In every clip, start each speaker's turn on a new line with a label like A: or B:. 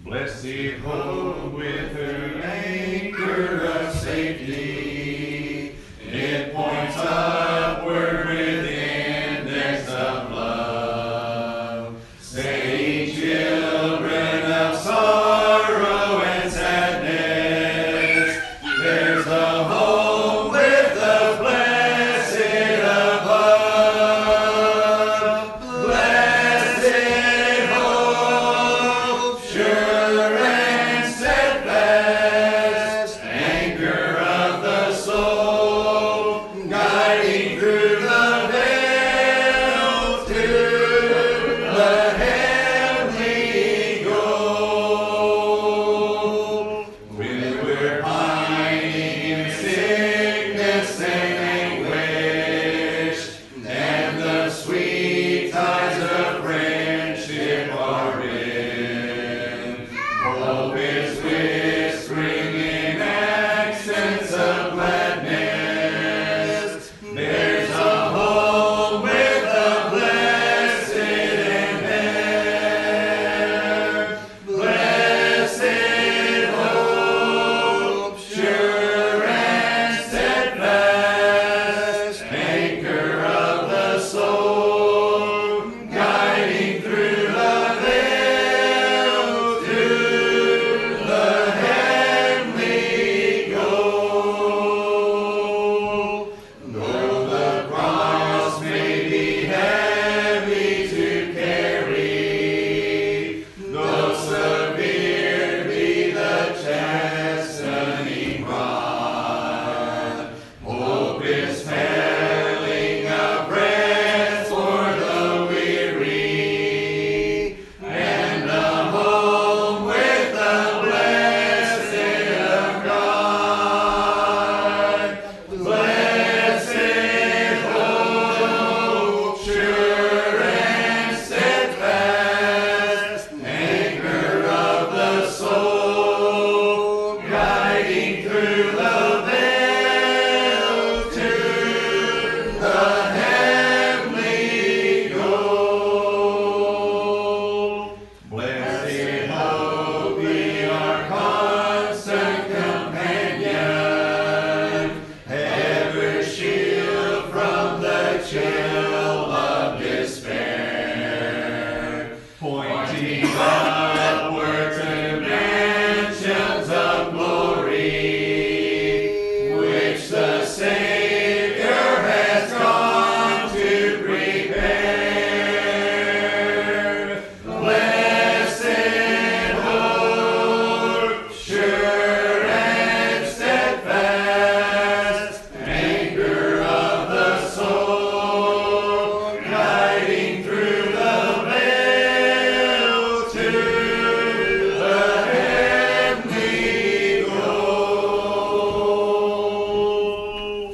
A: Blessed hope with her anchor of safety, it points upward with index of love, saying, children of sorrow and sadness, there's a home with the blessed above. Blessed hope, sure and steadfast, anchor of the soul, guiding through the veil to the heavenly goal. When we're pining in sickness and anguish, and the sweet tides of friendship are in, hope is whispering in accents of gladness. There's a home with the blessed in there. Blessed hope, sure and steadfast, anchor of the soul, guiding through the veil to the heavenly goal. Though the cross may be heavy to carry, though severe be the chastening rod, hope is telling of rest for the weary, and a home with the blessed of God. Blessed hope, sure and steadfast, anchor of the soul, guiding through the veil to the heavenly goal. Blessed hope, be our constant companion, ever shield from the chill of despair, pointing upward to mansions of glory, which the Savior has gone to prepare. Blessed hope, sure and steadfast, anchor of the soul, guiding through the veil to the heavenly goal.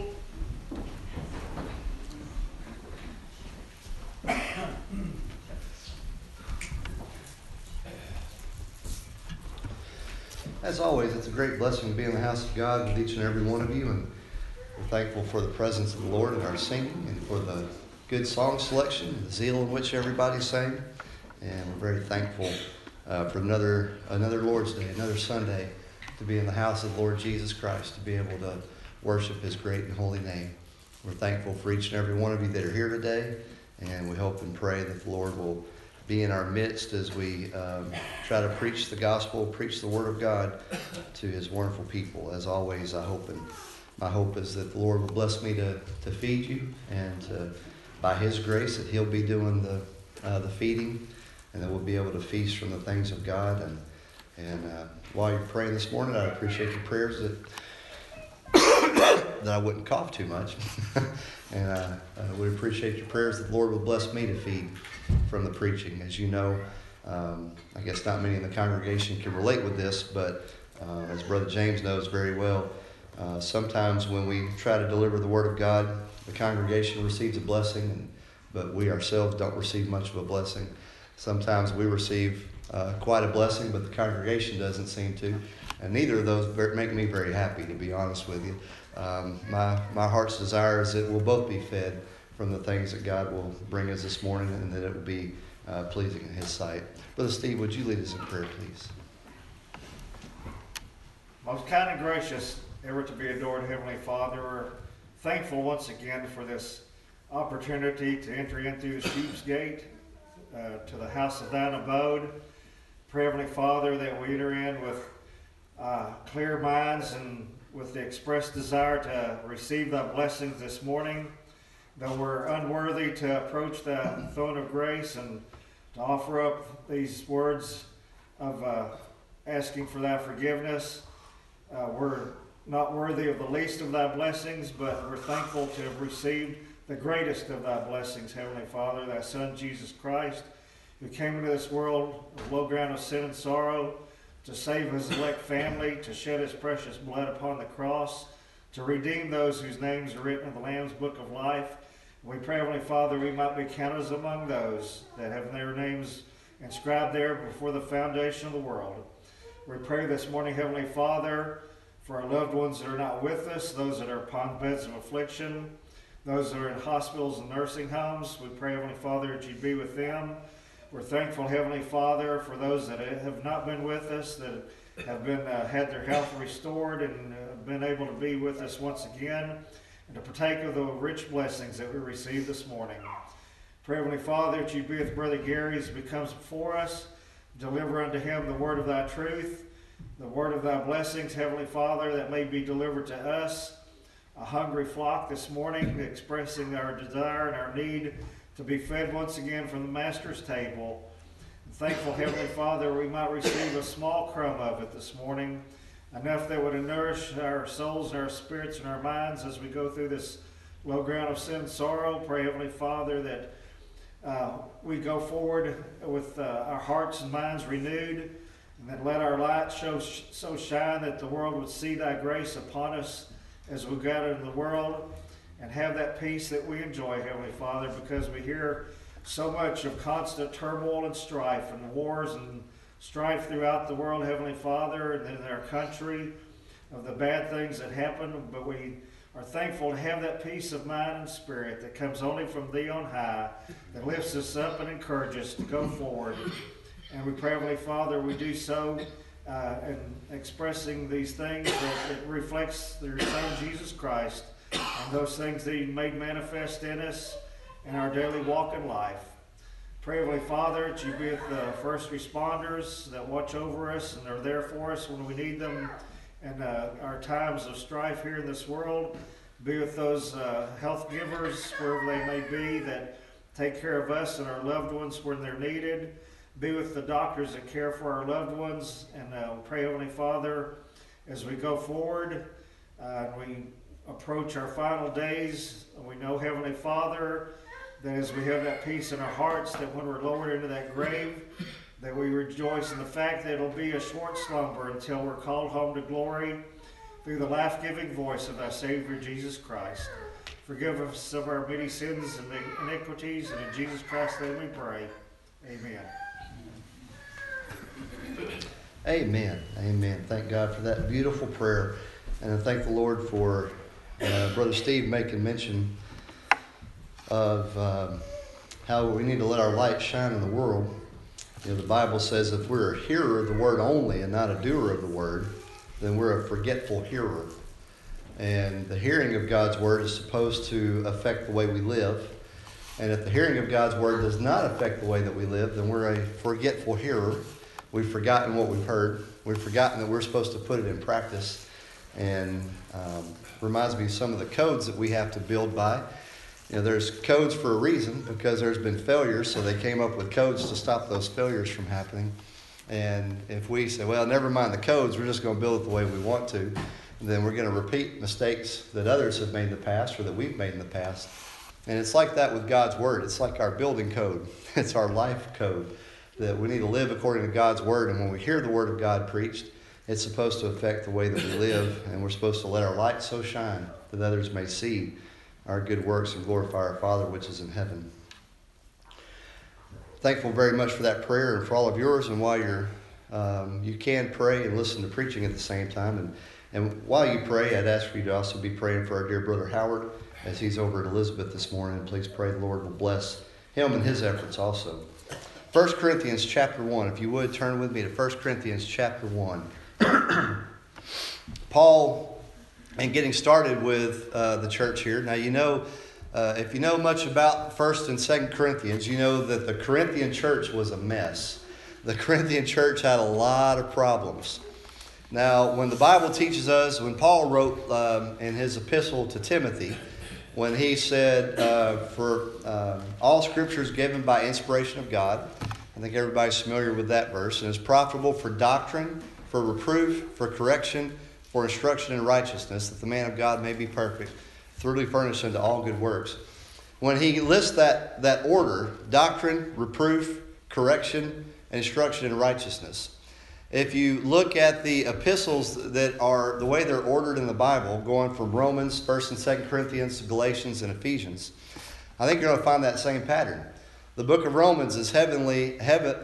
B: As always, it's a great blessing to be in the house of God with each and every one of you, and we're thankful for the presence of the Lord in our singing and for the good song selection and the zeal in which everybody sang. And we're very thankful for another Lord's Day, another Sunday, to be in the house of the Lord Jesus Christ, to be able to worship His great and holy name. We're thankful for each and every one of you that are here today, and we hope and pray that the Lord will be in our midst as we try to preach the gospel, preach the word of God to His wonderful people. As always, I hope, and my hope is that the Lord will bless me to feed you, and by His grace that He'll be doing the feeding, and that we'll be able to feast from the things of God. And while you're praying this morning, I appreciate your prayers that I wouldn't cough too much. And I would appreciate your prayers that the Lord will bless me to feed from the preaching. As you know, I guess not many in the congregation can relate with this, but as Brother James knows very well, sometimes when we try to deliver the Word of God, the congregation receives a blessing, but we ourselves don't receive much of a blessing. Sometimes we receive quite a blessing, but the congregation doesn't seem to. And neither of those make me very happy, to be honest with you. My heart's desire is that we'll both be fed from the things that God will bring us this morning, and that it will be pleasing in His sight. Brother Steve, would you lead us in prayer, please?
C: Most kind and gracious, ever to be adored Heavenly Father, we're thankful once again for this opportunity to enter in through the sheep's gate to the house of thine abode. Pray, Heavenly Father, that we enter in with clear minds and with the express desire to receive thy blessings this morning. Though we're unworthy to approach the throne of grace and to offer up these words of asking for thy forgiveness, we're not worthy of the least of thy blessings, but we're thankful to have received the greatest of thy blessings, Heavenly Father, thy Son, Jesus Christ, who came into this world of low ground of sin and sorrow to save his elect family, to shed his precious blood upon the cross, to redeem those whose names are written in the Lamb's Book of Life. We pray, Heavenly Father, we might be counted as among those that have their names inscribed there before the foundation of the world. We pray this morning, Heavenly Father, for our loved ones that are not with us, those that are upon beds of affliction, those that are in hospitals and nursing homes. We pray, Heavenly Father, that you be with them. We're thankful, Heavenly Father, for those that have not been with us, that have been had their health restored and been able to be with us once again and to partake of the rich blessings that we received this morning. Pray, Heavenly Father, that you be with Brother Gary as he comes before us. Deliver unto him the word of thy truth, the word of thy blessings, Heavenly Father, that may be delivered to us, a hungry flock this morning, expressing our desire and our need to be fed once again from the Master's table. Thankful, Heavenly Father, we might receive a small crumb of it this morning, enough that would nourish our souls and our spirits and our minds as we go through this low ground of sin and sorrow. Pray, Heavenly Father, that we go forward with our hearts and minds renewed, and that let our light so shine that the world would see thy grace upon us as we go out into the world, and have that peace that we enjoy, Heavenly Father, because we hear so much of constant turmoil and strife and wars and strife throughout the world, Heavenly Father, and in our country, of the bad things that happen. But we are thankful to have that peace of mind and spirit that comes only from thee on high, that lifts us up and encourages us to go forward. And we pray, Heavenly Father, we do so in expressing these things that it reflects your Son, Jesus Christ, and those things that he made manifest in us in our daily walk in life. Pray, Heavenly Father, that you be with the first responders that watch over us and are there for us when we need them in our times of strife here in this world. Be with those health givers, wherever they may be, that take care of us and our loved ones when they're needed. Be with the doctors that care for our loved ones. And pray, Heavenly Father, as we go forward, we approach our final days. We know, Heavenly Father, that as we have that peace in our hearts, that when we're lowered into that grave, that we rejoice in the fact that it'll be a short slumber until we're called home to glory through the life-giving voice of our Savior, Jesus Christ. Forgive us of our many sins and iniquities, and in Jesus Christ's name we pray. Amen.
B: Amen. Amen. Thank God for that beautiful prayer. And I thank the Lord for Brother Steve making mention of how we need to let our light shine in the world. You know, the Bible says if we're a hearer of the word only and not a doer of the word, then we're a forgetful hearer. And the hearing of God's word is supposed to affect the way we live. And if the hearing of God's word does not affect the way that we live, then we're a forgetful hearer. We've forgotten what we've heard. We've forgotten that we're supposed to put it in practice. And reminds me of some of the codes that we have to build by. You know, there's codes for a reason, because there's been failures, so they came up with codes to stop those failures from happening. And if we say, well, never mind the codes, we're just going to build it the way we want to, then we're going to repeat mistakes that others have made in the past or that we've made in the past. And it's like that with God's word. It's like our building code. It's our life code, that we need to live according to God's word. And when we hear the word of God preached, it's supposed to affect the way that we live, and we're supposed to let our light so shine that others may see our good works and glorify our Father which is in heaven. Thankful very much for that prayer and for all of yours. And while you can pray and listen to preaching at the same time. And while you pray, I'd ask for you to also be praying for our dear brother Howard as he's over at Elizabeth this morning. And please pray the Lord will bless him and his efforts also. 1 Corinthians chapter 1. If you would, turn with me to 1 Corinthians chapter 1. Paul, and getting started with the church here. Now, if you know much about 1st and 2nd Corinthians, you know that the Corinthian church was a mess. The Corinthian church had a lot of problems. Now, when the Bible teaches us, when Paul wrote in his epistle to Timothy, when he said, for all Scripture is given by inspiration of God, I think everybody's familiar with that verse, and is profitable for doctrine, for reproof, for correction, for instruction in righteousness, that the man of God may be perfect, thoroughly furnished unto all good works. When he lists that order, doctrine, reproof, correction, and instruction in righteousness. If you look at the epistles that are the way they're ordered in the Bible, going from Romans, 1st and 2nd Corinthians, Galatians, and Ephesians, I think you're going to find that same pattern. The book of Romans is heavily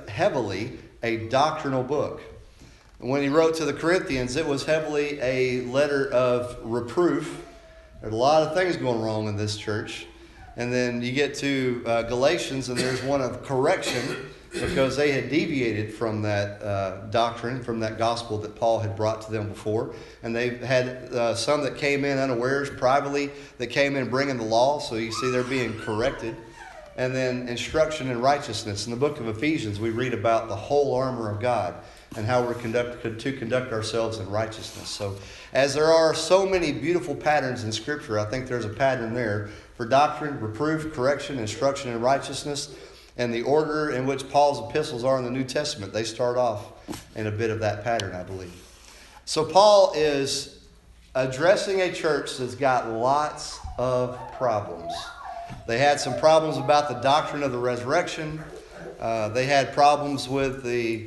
B: a doctrinal book. When he wrote to the Corinthians, it was heavily a letter of reproof. There's a lot of things going wrong in this church. And then you get to Galatians, and there's one of correction, because they had deviated from that doctrine, from that gospel that Paul had brought to them before. And they had some that came in unawares, privately, that came in bringing the law. So you see they're being corrected. And then instruction in righteousness. In the book of Ephesians, we read about the whole armor of God and how we're to conduct ourselves in righteousness. So as there are so many beautiful patterns in Scripture, I think there's a pattern there for doctrine, reproof, correction, instruction in righteousness, and the order in which Paul's epistles are in the New Testament. They start off in a bit of that pattern, I believe. So Paul is addressing a church that's got lots of problems. They had some problems about the doctrine of the resurrection. They had problems with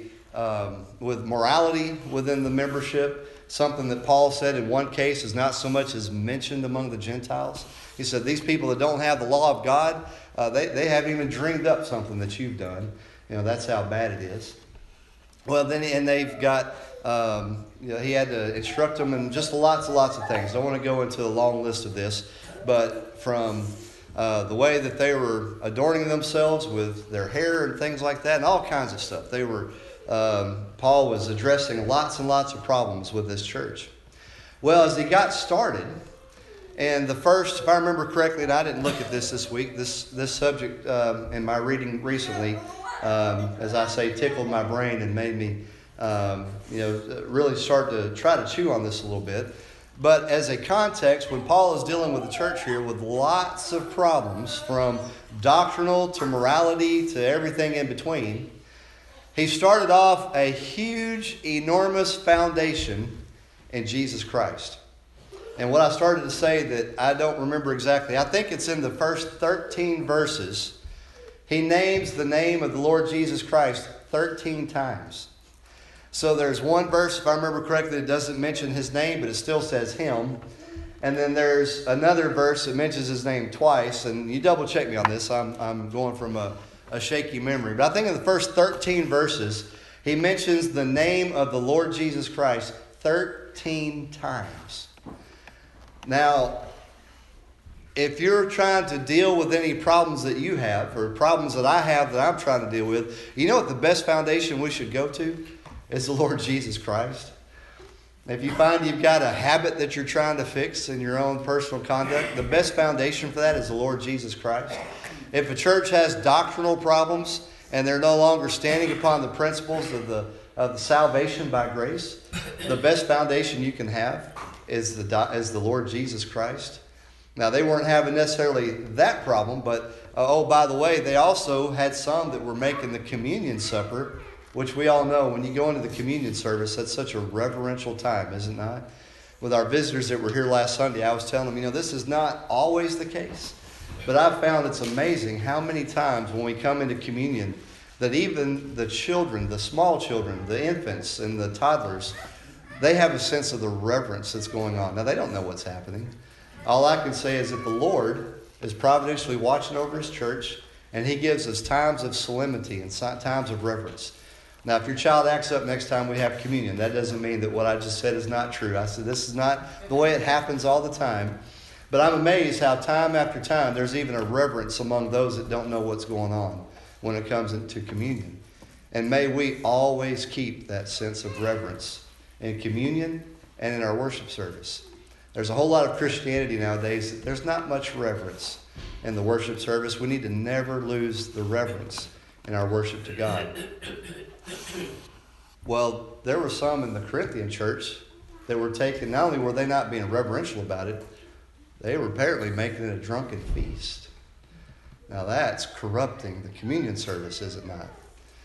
B: with morality within the membership. Something that Paul said in one case is not so much as mentioned among the Gentiles. He said these people that don't have the law of God, they haven't even dreamed up something that you've done. That's how bad it is. Well, then they've got, he had to instruct them in just lots of things. I don't want to go into a long list of this, but from the way that they were adorning themselves with their hair and things like that, and all kinds of stuff. Paul was addressing lots and lots of problems with this church. Well, as he got started, and the first, if I remember correctly, and I didn't look at this week, this subject in my reading recently, as I say, tickled my brain and made me, really start to try to chew on this a little bit. But as a context, when Paul is dealing with the church here with lots of problems, from doctrinal to morality to everything in between, he started off a huge, enormous foundation in Jesus Christ. And what I started to say that I don't remember exactly, I think it's in the first 13 verses, he names the name of the Lord Jesus Christ 13 times. So there's one verse, if I remember correctly, that doesn't mention his name, but it still says him. And then there's another verse that mentions his name twice. And you double check me on this. I'm going from a shaky memory. But I think in the first 13 verses, he mentions the name of the Lord Jesus Christ 13 times. Now, if you're trying to deal with any problems that you have, or problems that I have that I'm trying to deal with, you know what the best foundation we should go to? Is the Lord Jesus Christ. If you find you've got a habit that you're trying to fix in your own personal conduct, the best foundation for that is the Lord Jesus Christ. If a church has doctrinal problems and they're no longer standing upon the principles of the salvation by grace, the best foundation you can have is the Lord Jesus Christ. Now, they weren't having necessarily that problem, but by the way, they also had some that were making the communion supper, which we all know when you go into the communion service, that's such a reverential time, isn't it? With our visitors that were here last Sunday, I was telling them, this is not always the case. But I've found it's amazing how many times when we come into communion, that even the children, the small children, the infants and the toddlers, they have a sense of the reverence that's going on. Now, they don't know what's happening. All I can say is that the Lord is providentially watching over His church, and He gives us times of solemnity and times of reverence. Now, if your child acts up next time we have communion, that doesn't mean that what I just said is not true. I said this is not the way it happens all the time. But I'm amazed how time after time there's even a reverence among those that don't know what's going on when it comes into communion. And may we always keep that sense of reverence in communion and in our worship service. There's a whole lot of Christianity nowadays. There's not much reverence in the worship service. We need to never lose the reverence in our worship to God. Well, there were some in the Corinthian church that were taking, not only were they not being reverential about it, they were apparently making it a drunken feast. Now that's corrupting the communion service, is it not?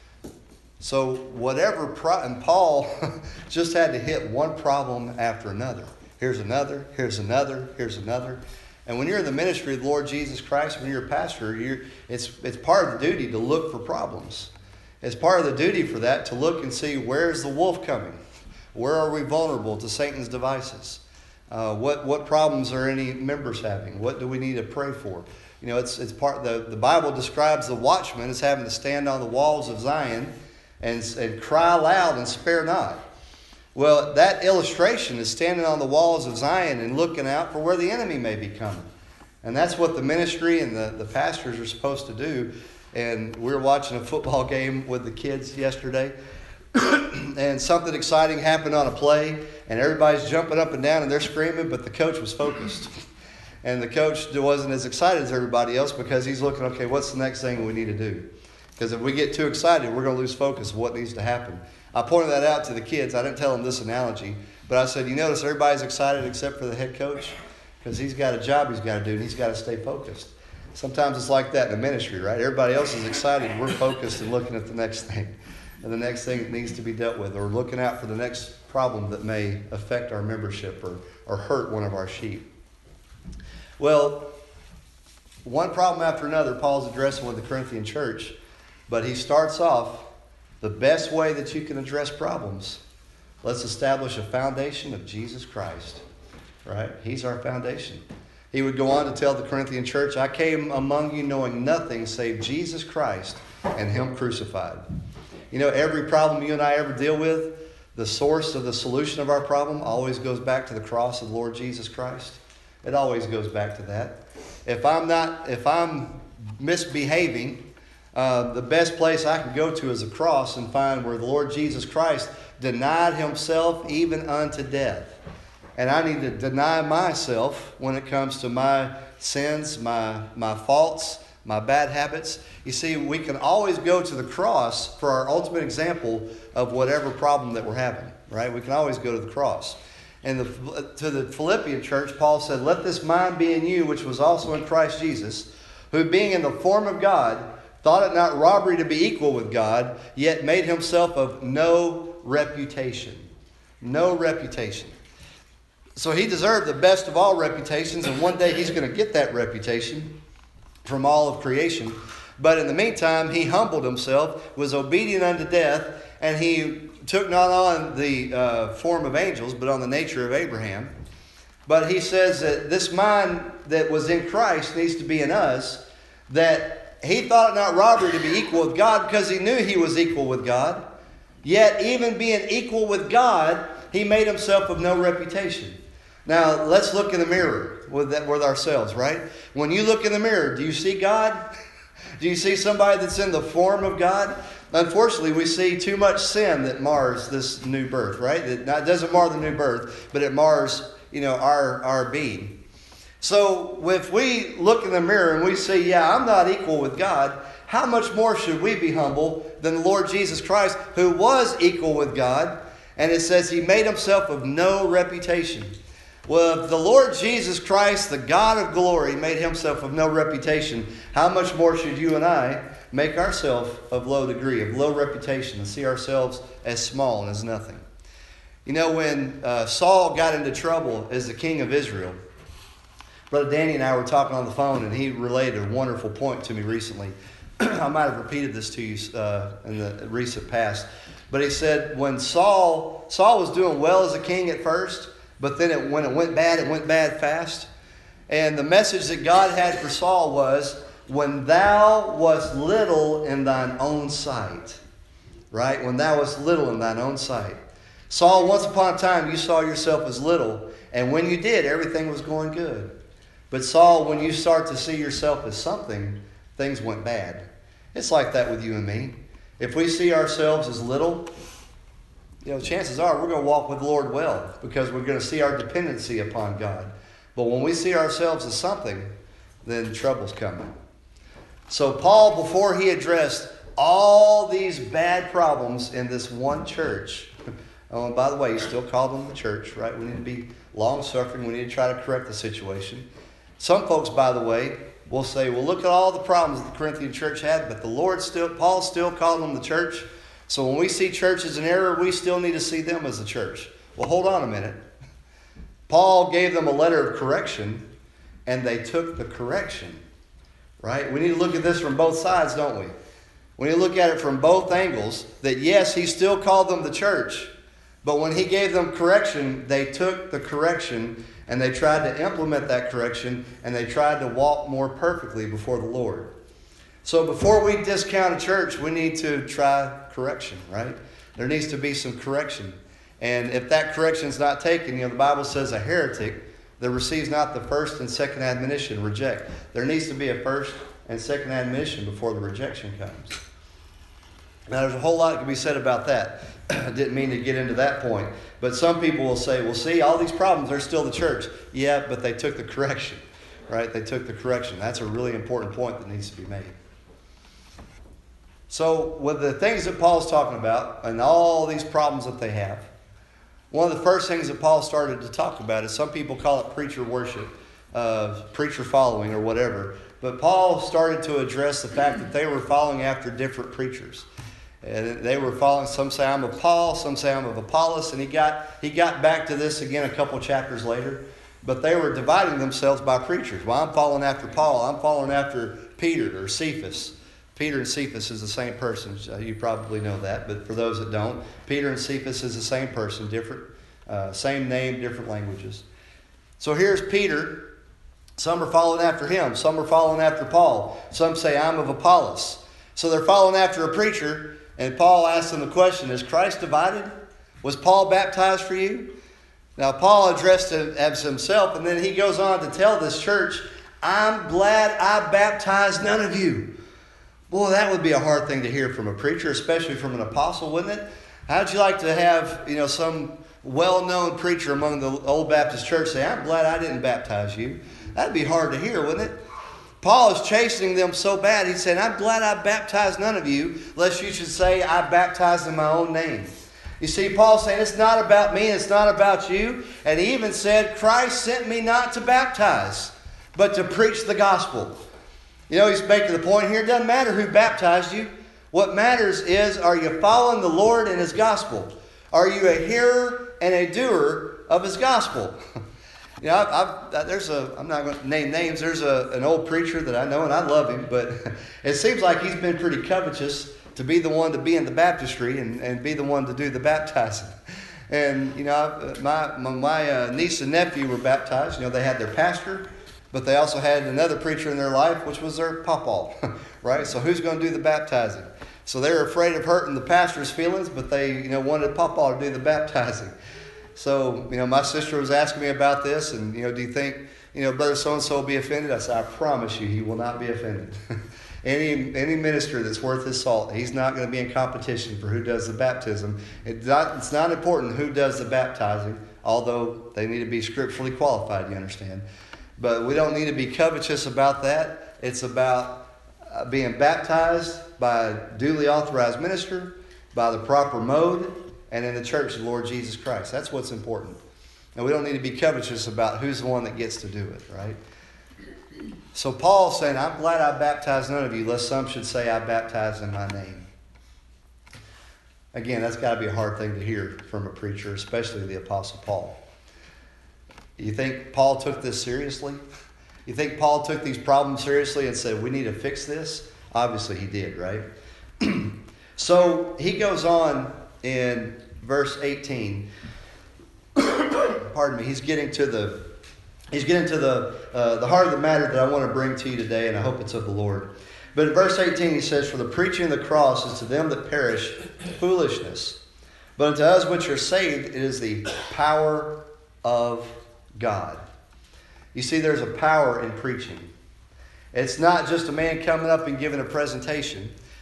B: So and Paul just had to hit one problem after another. Here's another, here's another, here's another. And when you're in the ministry of the Lord Jesus Christ, when you're a pastor, it's part of the duty to look for problems. It's part of the duty for that to look and see, where's the wolf coming? Where are we vulnerable to Satan's devices? What problems are any members having? What do we need to pray for? You know, it's part. The Bible describes the watchman as having to stand on the walls of Zion and cry loud and spare not. Well, that illustration is standing on the walls of Zion and looking out for where the enemy may be coming. And that's what the ministry and the pastors are supposed to do. And we were watching a football game with the kids yesterday. And something exciting happened on a play. And everybody's jumping up and down and they're screaming, but the coach was focused. And the coach wasn't as excited as everybody else because he's looking, okay, what's the next thing we need to do? Because if we get too excited, we're going to lose focus of what needs to happen. I pointed that out to the kids. I didn't tell them this analogy, but I said, you notice everybody's excited except for the head coach? Because he's got a job he's got to do and he's got to stay focused. Sometimes it's like that in the ministry, right? Everybody else is excited. We're focused and looking at the next thing. And the next thing that needs to be dealt with, or looking out for the next problem that may affect our membership or hurt one of our sheep. Well, one problem after another Paul's addressing with the Corinthian church, but he starts off the best way that you can address problems. Let's establish a foundation of Jesus Christ, right? He's our foundation. He would go on to tell the Corinthian church, I came among you knowing nothing save Jesus Christ and Him crucified. You know, every problem you and I ever deal with, the source of the solution of our problem always goes back to the cross of the Lord Jesus Christ. It always goes back to that. If I'm misbehaving, the best place I can go to is the cross and find where the Lord Jesus Christ denied Himself even unto death. And I need to deny myself when it comes to my sins, my faults, my bad habits. You see, we can always go to the cross for our ultimate example of whatever problem that we're having, right? We can always go to the cross. And to the Philippian church, Paul said, let this mind be in you, which was also in Christ Jesus, who being in the form of God, thought it not robbery to be equal with God, yet made Himself of no reputation. No reputation. So He deserved the best of all reputations, and one day He's going to get that reputation from all of creation. But in the meantime, He humbled Himself, was obedient unto death, and He took not on the form of angels, but on the nature of Abraham. But He says that this mind that was in Christ needs to be in us, that He thought it not robbery to be equal with God because He knew He was equal with God. Yet even being equal with God, He made Himself of no reputation. Now, let's look in the mirror with ourselves, right? When you look in the mirror, do you see God? Do you see somebody that's in the form of God? Unfortunately, we see too much sin that mars this new birth, right? It doesn't mar the new birth, but it mars, our being. So if we look in the mirror and we say, yeah, I'm not equal with God, how much more should we be humble than the Lord Jesus Christ, who was equal with God? And it says He made Himself of no reputation. Well, if the Lord Jesus Christ, the God of glory, made Himself of no reputation, how much more should you and I make ourselves of low degree, of low reputation, and see ourselves as small and as nothing? You know, when Saul got into trouble as the king of Israel, Brother Danny and I were talking on the phone, and he related a wonderful point to me recently. I might have repeated this to you in the recent past. But he said when Saul was doing well as a king at first, but then when it went bad fast. And the message that God had for Saul was, when thou wast little in thine own sight. Right? When thou wast little in thine own sight. Saul, once upon a time, you saw yourself as little. And when you did, everything was going good. But Saul, when you start to see yourself as something, things went bad. It's like that with you and me. If we see ourselves as little, chances are we're going to walk with the Lord well because we're going to see our dependency upon God. But when we see ourselves as something, then trouble's coming. So Paul, before he addressed all these bad problems in this one church, oh, and by the way, he still called them the church, right? We need to be long-suffering. We need to try to correct the situation. Some folks, by the way, will say, well, look at all the problems that the Corinthian church had, but Paul still called them the church. So when we see churches in error, we still need to see them as the church. Well, hold on a minute. Paul gave them a letter of correction, and they took the correction, right? We need to look at this from both sides, don't we? We need to look at it from both angles, that yes, he still called them the church, but when he gave them correction, they took the correction, and they tried to implement that correction, and they tried to walk more perfectly before the Lord. So before we discount a church, we need to try correction, right? There needs to be some correction. And if that correction is not taken, the Bible says a heretic that receives not the first and second admonition, reject. There needs to be a first and second admonition before the rejection comes. Now, there's a whole lot that can be said about that. I didn't mean to get into that point. But some people will say, well, see, all these problems, they're still the church. Yeah, but they took the correction, right? They took the correction. That's a really important point that needs to be made. So, with the things that Paul's talking about and all these problems that they have, one of the first things that Paul started to talk about is some people call it preacher worship, preacher following or whatever. But Paul started to address the fact that they were following after different preachers. And they were following, some say I'm of Paul, some say I'm of Apollos, and he got back to this again a couple chapters later. But they were dividing themselves by preachers. Well, I'm following after Paul, I'm following after Peter or Cephas. Peter and Cephas is the same person. You probably know that, but for those that don't, Peter and Cephas is the same person, different, same name, different languages. So here's Peter. Some are following after him. Some are following after Paul. Some say, I'm of Apollos. So they're following after a preacher, and Paul asks them the question, is Christ divided? Was Paul baptized for you? Now, Paul addressed it as himself, and then he goes on to tell this church, I'm glad I baptized none of you. Boy, that would be a hard thing to hear from a preacher, especially from an apostle, wouldn't it? How'd you like to have, some well-known preacher among the Old Baptist church say, I'm glad I didn't baptize you? That'd be hard to hear, wouldn't it? Paul is chastening them so bad. He's saying, I'm glad I baptized none of you, lest you should say I baptized in my own name. You see, Paul's saying it's not about me, it's not about you. And he even said, Christ sent me not to baptize, but to preach the gospel. He's making the point here, it doesn't matter who baptized you. What matters is, are you following the Lord and His gospel? Are you a hearer and a doer of His gospel? I'm not going to name names. There's an old preacher that I know, and I love him, but it seems like he's been pretty covetous to be the one to be in the baptistry and be the one to do the baptizing. And, my niece and nephew were baptized. They had their pastor, but they also had another preacher in their life, which was their pawpaw, right? So who's going to do the baptizing? So they were afraid of hurting the pastor's feelings, but they, wanted pawpaw to do the baptizing. So, my sister was asking me about this, and, do you think, Brother so-and-so will be offended? I said, I promise you, he will not be offended. Any minister that's worth his salt, he's not going to be in competition for who does the baptism. It's not important who does the baptizing, although they need to be scripturally qualified, you understand. But we don't need to be covetous about that. It's about being baptized by a duly authorized minister, by the proper mode, and in the church of the Lord Jesus Christ. That's what's important. And we don't need to be covetous about who's the one that gets to do it, right? So Paul's saying, I'm glad I baptized none of you, lest some should say I baptized in my name. Again, that's got to be a hard thing to hear from a preacher, especially the Apostle Paul. You think Paul took this seriously? You think Paul took these problems seriously and said, we need to fix this? Obviously he did, right? So he goes on in verse 18. Pardon me. He's getting to the heart of the matter that I want to bring to you today, and I hope it's of the Lord. But in verse 18 he says, for the preaching of the cross is to them that perish foolishness, but unto us which are saved it is the power of God. You see, there's a power in preaching. It's not just a man coming up and giving a presentation.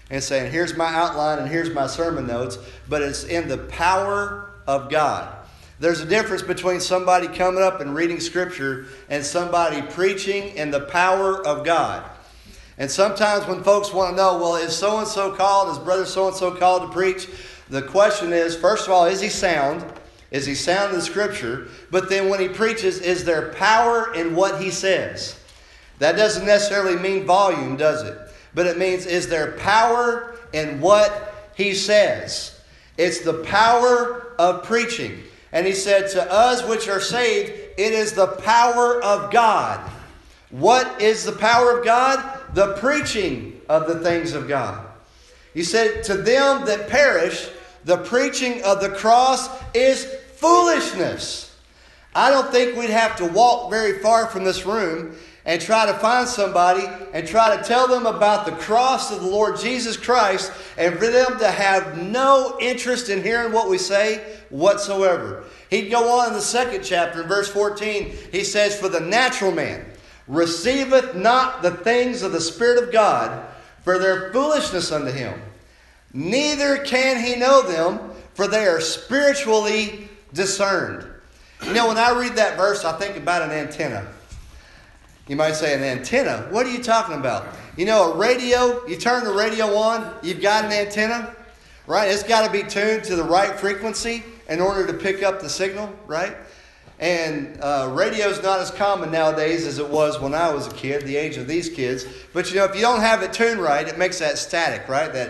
B: and saying, here's my outline and here's my sermon notes, but it's in the power of God. There's a difference between somebody coming up and reading Scripture and somebody preaching in the power of God. And sometimes when folks want to know, well, is so-and-so called, is brother so-and-so called to preach? The question is, first of all, is he sound? Is he sound in the Scripture? But then when he preaches, is there power in what he says? That doesn't necessarily mean volume, does it? But it means, is there power in what he says? It's the power of preaching. And he said, to us which are saved, it is the power of God. What is the power of God? The preaching of the things of God. He said, to them that perish, the preaching of the cross is foolishness. I don't think we'd have to walk very far from this room and try to find somebody and try to tell them about the cross of the Lord Jesus Christ and for them to have no interest in hearing what we say whatsoever. He'd go on in the second chapter, in verse 14, he says, for the natural man receiveth not the things of the Spirit of God, for their foolishness unto him. Neither can he know them, for they are spiritually discerned. You know, when I read that verse, I think about an antenna. You might say, an antenna? What are you talking about? You know, a radio, you turn the radio on, you've got an antenna, right? It's got to be tuned to the right frequency in order to pick up the signal, right? And radio's not as common nowadays as it was when I was a kid, the age of these kids. But you know, if you don't have it tuned right, it makes that static, right? That,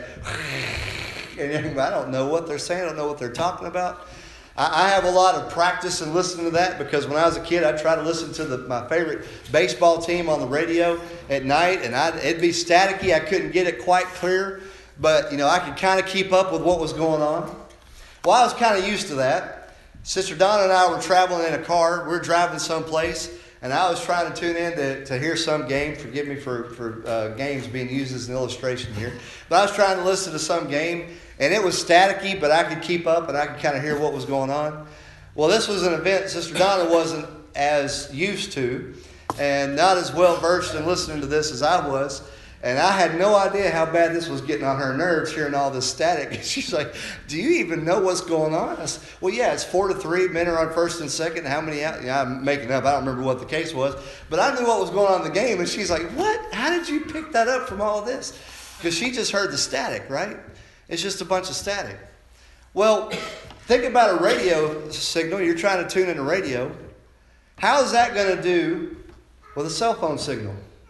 B: and I don't know what they're saying. I don't know what they're talking about. I have a lot of practice in listening to that because when I was a kid, I'd try to listen to my favorite baseball team on the radio at night, and it'd be staticky. I couldn't get it quite clear, but you know, I could kind of keep up with what was going on. Well, I was kind of used to that. Sister Donna and I were traveling in a car. We were driving someplace, and I was trying to tune in to hear some game. Forgive me for games being used as an illustration here. But I was trying to listen to some game, and it was staticky, but I could keep up, and I could kind of hear what was going on. Well, this was an event Sister Donna wasn't as used to and not as well versed in listening to this as I was. And I had no idea how bad this was getting on her nerves, hearing all this static. She's like, do you even know what's going on? I said, well, yeah, it's 4-3. Men are on first and second. How many out? Yeah, I'm making up. I don't remember what the case was. But I knew what was going on in the game. And she's like, what? How did you pick that up from all this? Because she just heard the static, right? It's just a bunch of static. Well, think about a radio signal. You're trying to tune in a radio. How is that going to do with a cell phone signal?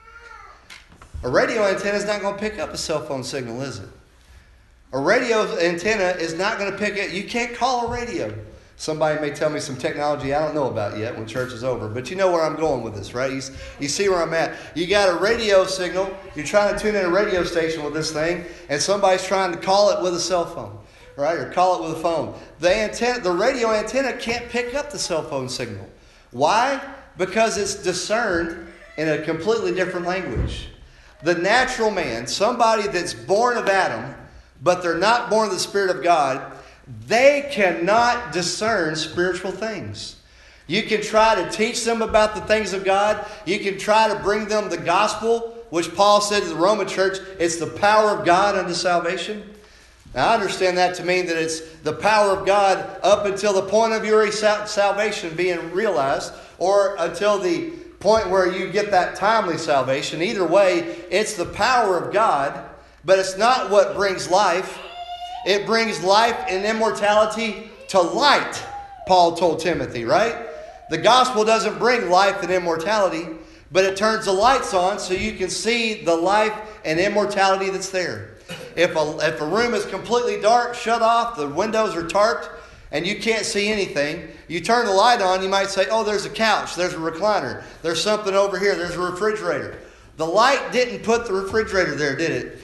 B: A radio antenna is not going to pick up a cell phone signal, is it? A radio antenna is not going to pick it. You can't call a radio. Somebody may tell me some technology I don't know about yet when church is over. But you know where I'm going with this, right? You see where I'm at. You got a radio signal. You're trying to tune in a radio station with this thing. And somebody's trying to call it with a cell phone, right? Or call it with a phone. The radio antenna can't pick up the cell phone signal. Why? Because it's discerned in a completely different language. The natural man, somebody that's born of Adam, but they're not born of the Spirit of God, they cannot discern spiritual things. You can try to teach them about the things of God. You can try to bring them the gospel, which Paul said to the Roman church, it's the power of God unto salvation. Now, I understand that to mean that it's the power of God up until the point of your salvation being realized, or until the point where you get that timely salvation. Either way, it's the power of God, but it's not what brings life. It brings life and immortality to light, Paul told Timothy, right? The gospel doesn't bring life and immortality, but it turns the lights on so you can see the life and immortality that's there. If a room is completely dark, shut off, the windows are tarped, and you can't see anything, you turn the light on, you might say, oh, there's a couch, there's a recliner, there's something over here, there's a refrigerator. The light didn't put the refrigerator there, did it?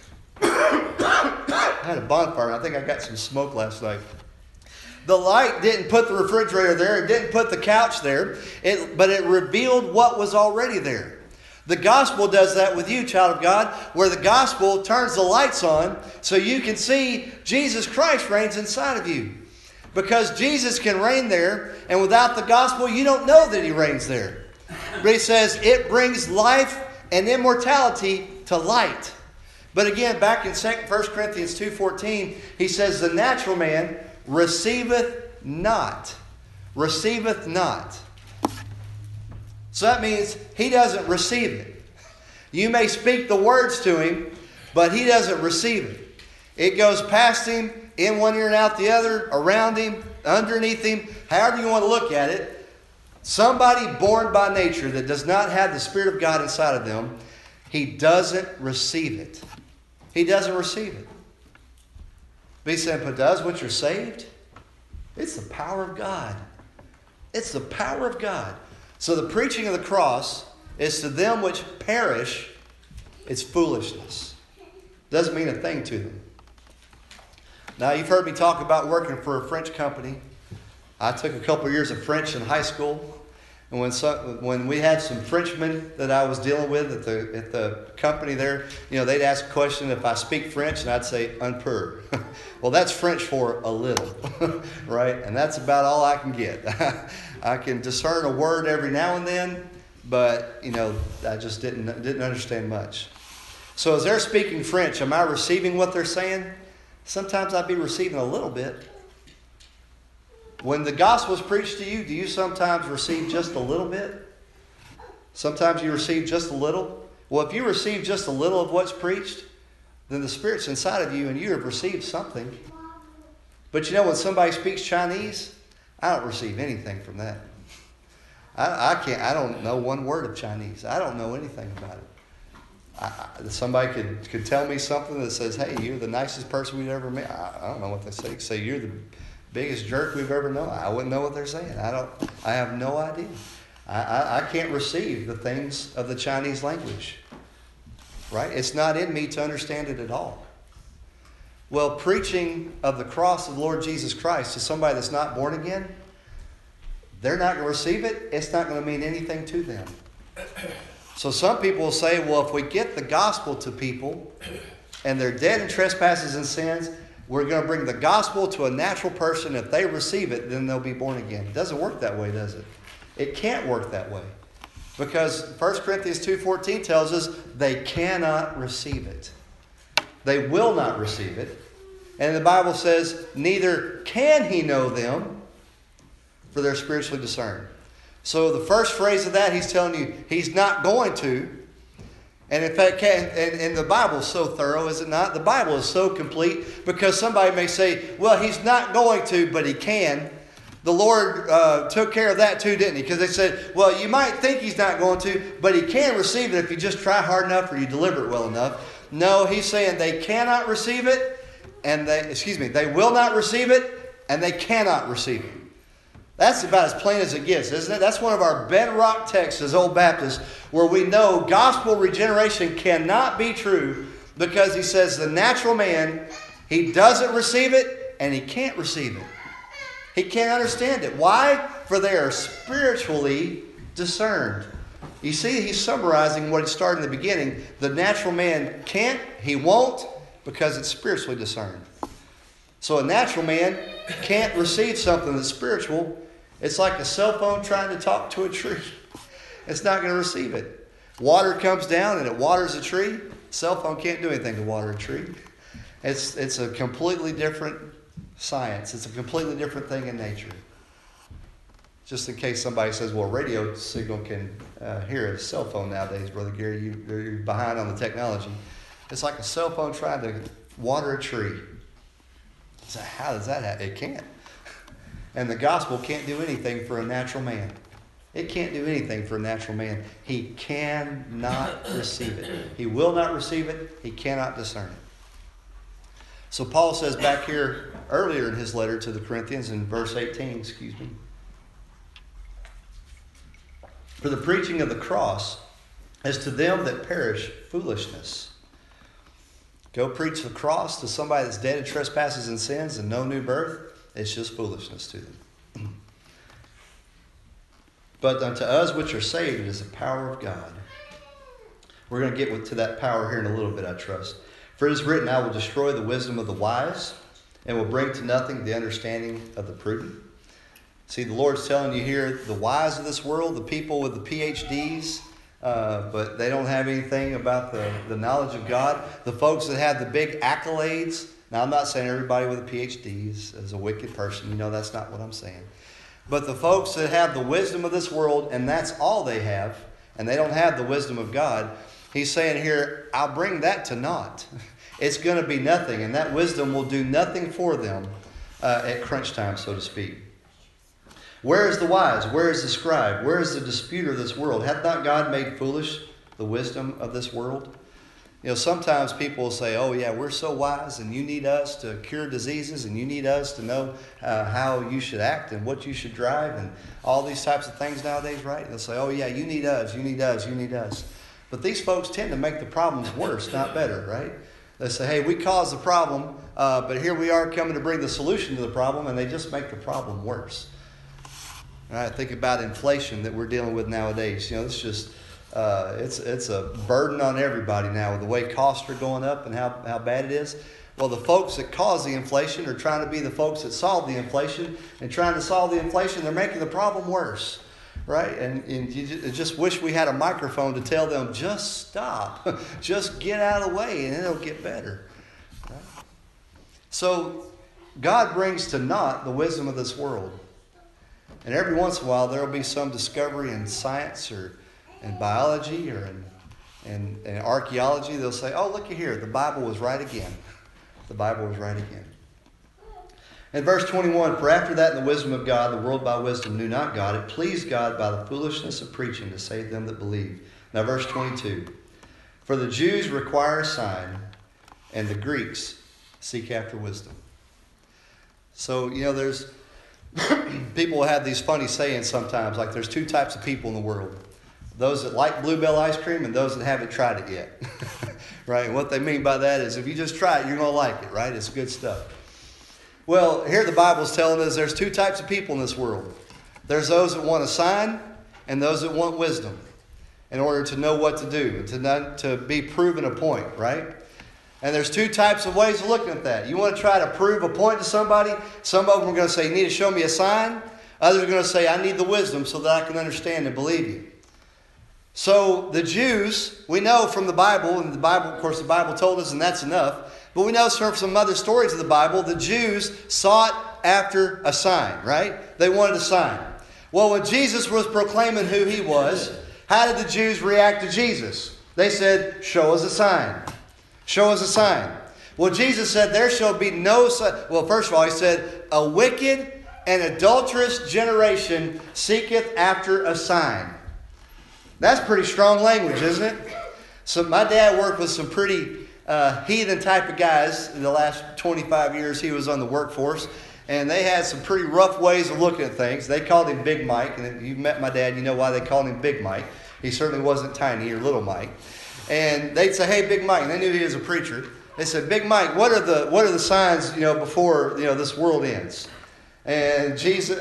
B: I had a bonfire, and I think I got some smoke last night. The light didn't put the refrigerator there, it didn't put the couch there, but it revealed what was already there. The gospel does that with you, child of God, where the gospel turns the lights on so you can see Jesus Christ reigns inside of you. Because Jesus can reign there, and without the gospel, you don't know that he reigns there. But he says it brings life and immortality to light. But again, back in 1 Corinthians 2:14, he says, the natural man receiveth not. Receiveth not. So that means he doesn't receive it. You may speak the words to him, but he doesn't receive it. It goes past him, in one ear and out the other, around him, underneath him, however you want to look at it. Somebody born by nature that does not have the Spirit of God inside of them, he doesn't receive it. He doesn't receive it. But he said, but does what you're saved? It's the power of God. It's the power of God. So the preaching of the cross is to them which perish, it's foolishness. Doesn't mean a thing to them. Now, you've heard me talk about working for a French company. I took a couple years of French in high school. And when we had some Frenchmen that I was dealing with at the company there, they'd ask a question if I speak French, and I'd say un peu. Well, that's French for a little, right? And that's about all I can get. I can discern a word every now and then, but I just didn't understand much. So as they're speaking French, am I receiving what they're saying? Sometimes I'd be receiving a little bit. When the gospel is preached to you, do you sometimes receive just a little bit? Sometimes you receive just a little. Well, if you receive just a little of what's preached, then the Spirit's inside of you and you have received something. But when somebody speaks Chinese, I don't receive anything from that. I don't know one word of Chinese. I don't know anything about it. Somebody could tell me something that says, hey, you're the nicest person we've ever met. I don't know what they say. Say you're the biggest jerk we've ever known. I wouldn't know what they're saying. I have no idea. I can't receive the things of the Chinese language. Right? It's not in me to understand it at all. Well, preaching of the cross of the Lord Jesus Christ to somebody that's not born again, they're not going to receive it. It's not going to mean anything to them. So some people will say, well, if we get the gospel to people and they're dead in trespasses and sins, we're going to bring the gospel to a natural person. If they receive it, then they'll be born again. It doesn't work that way, does it? It can't work that way. Because 1 Corinthians 2:14 tells us they cannot receive it. They will not receive it. And the Bible says, neither can he know them, for they're spiritually discerned. So the first phrase of that, he's telling you he's not going to. And in fact, and the Bible is so thorough, is it not? The Bible is so complete, because somebody may say, well, he's not going to, but he can. The Lord took care of that too, didn't he? Because they said, well, you might think he's not going to, but he can receive it if you just try hard enough or you deliver it well enough. No, he's saying they cannot receive it, and they will not receive it, and they cannot receive it. That's about as plain as it gets, isn't it? That's one of our bedrock texts as Old Baptists, where we know gospel regeneration cannot be true, because he says the natural man, he doesn't receive it and he can't receive it. He can't understand it. Why? For they are spiritually discerned. You see, he's summarizing what he started in the beginning. The natural man can't, he won't, because it's spiritually discerned. So a natural man can't receive something that's spiritual. It's like a cell phone trying to talk to a tree. It's not going to receive it. Water comes down and it waters a tree. Cell phone can't do anything to water a tree. It's a completely different science. It's a completely different thing in nature. Just in case somebody says, well, radio signal can hear a cell phone nowadays, Brother Gary, you're behind on the technology. It's like a cell phone trying to water a tree. So how does that happen? It can't. And the gospel can't do anything for a natural man. It can't do anything for a natural man. He cannot receive it. He will not receive it. He cannot discern it. So Paul says back here earlier in his letter to the Corinthians in verse 18, for the preaching of the cross is to them that perish foolishness. Go preach the cross to somebody that's dead in trespasses and sins and no new birth. It's just foolishness to them. But unto us which are saved, it is the power of God. We're going to get to that power here in a little bit, I trust. For it is written, I will destroy the wisdom of the wise and will bring to nothing the understanding of the prudent. See, the Lord's telling you here, the wise of this world, the people with the PhDs, but they don't have anything about the knowledge of God. The folks that have the big accolades. Now, I'm not saying everybody with a PhD is a wicked person. You know, that's not what I'm saying. But the folks that have the wisdom of this world, and that's all they have, and they don't have the wisdom of God, he's saying here, I'll bring that to naught. It's going to be nothing, and that wisdom will do nothing for them at crunch time, so to speak. Where is the wise? Where is the scribe? Where is the disputer of this world? Hath not God made foolish the wisdom of this world? You know, sometimes people will say, oh yeah, we're so wise and you need us to cure diseases and you need us to know how you should act and what you should drive and all these types of things nowadays, right? They'll say, oh yeah, you need us, you need us, you need us. But these folks tend to make the problems worse, not better, right? They say, hey, we caused the problem, but here we are coming to bring the solution to the problem, and they just make the problem worse. All right, think about inflation that we're dealing with nowadays. You know, it's just, it's a burden on everybody now with the way costs are going up and how bad it is. Well, the folks that cause the inflation are trying to be the folks that solve the inflation, and trying to solve the inflation, they're making the problem worse. Right? And you just wish we had a microphone to tell them, just stop. Just get out of the way and it'll get better. Right? So God brings to naught the wisdom of this world. And every once in a while there will be some discovery in science or in biology or in archaeology. They'll say, oh, look at here. The Bible was right again. The Bible was right again. In verse 21, for after that in the wisdom of God, the world by wisdom knew not God. It pleased God by the foolishness of preaching to save them that believe. Now verse 22, for the Jews require a sign, and the Greeks seek after wisdom. So, you know, there's people will have these funny sayings sometimes, like there's two types of people in the world. Those that like Bluebell ice cream and those that haven't tried it yet. Right? And what they mean by that is if you just try it, you're going to like it, right? It's good stuff. Well, here the Bible's telling us there's two types of people in this world. There's those that want a sign and those that want wisdom in order to know what to do and to be proven a point, right? And there's two types of ways of looking at that. You want to try to prove a point to somebody. Some of them are going to say, you need to show me a sign. Others are going to say, I need the wisdom so that I can understand and believe you. So the Jews, we know from the Bible, and the Bible, of course, the Bible told us, and that's enough. But we know from some other stories of the Bible, the Jews sought after a sign, right? They wanted a sign. Well, when Jesus was proclaiming who he was, how did the Jews react to Jesus? They said, show us a sign. Show us a sign. Well, Jesus said, there shall be no sign. Well, first of all, he said, a wicked and adulterous generation seeketh after a sign. That's pretty strong language, isn't it? So my dad worked with some pretty heathen type of guys in the last 25 years he was on the workforce. And they had some pretty rough ways of looking at things. They called him Big Mike. And if you've met my dad, you know why they called him Big Mike. He certainly wasn't tiny or little Mike. And they'd say, hey, Big Mike. And they knew he was a preacher. They said, Big Mike, what are the signs, before, this world ends? And Jesus,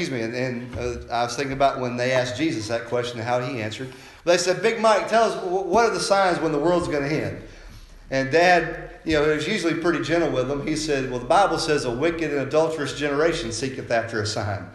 B: I was thinking about when they asked Jesus that question and how he answered. They said, Big Mike, tell us, what are the signs when the world's going to end? And Dad, he was usually pretty gentle with them. He said, well, the Bible says a wicked and adulterous generation seeketh after a sign.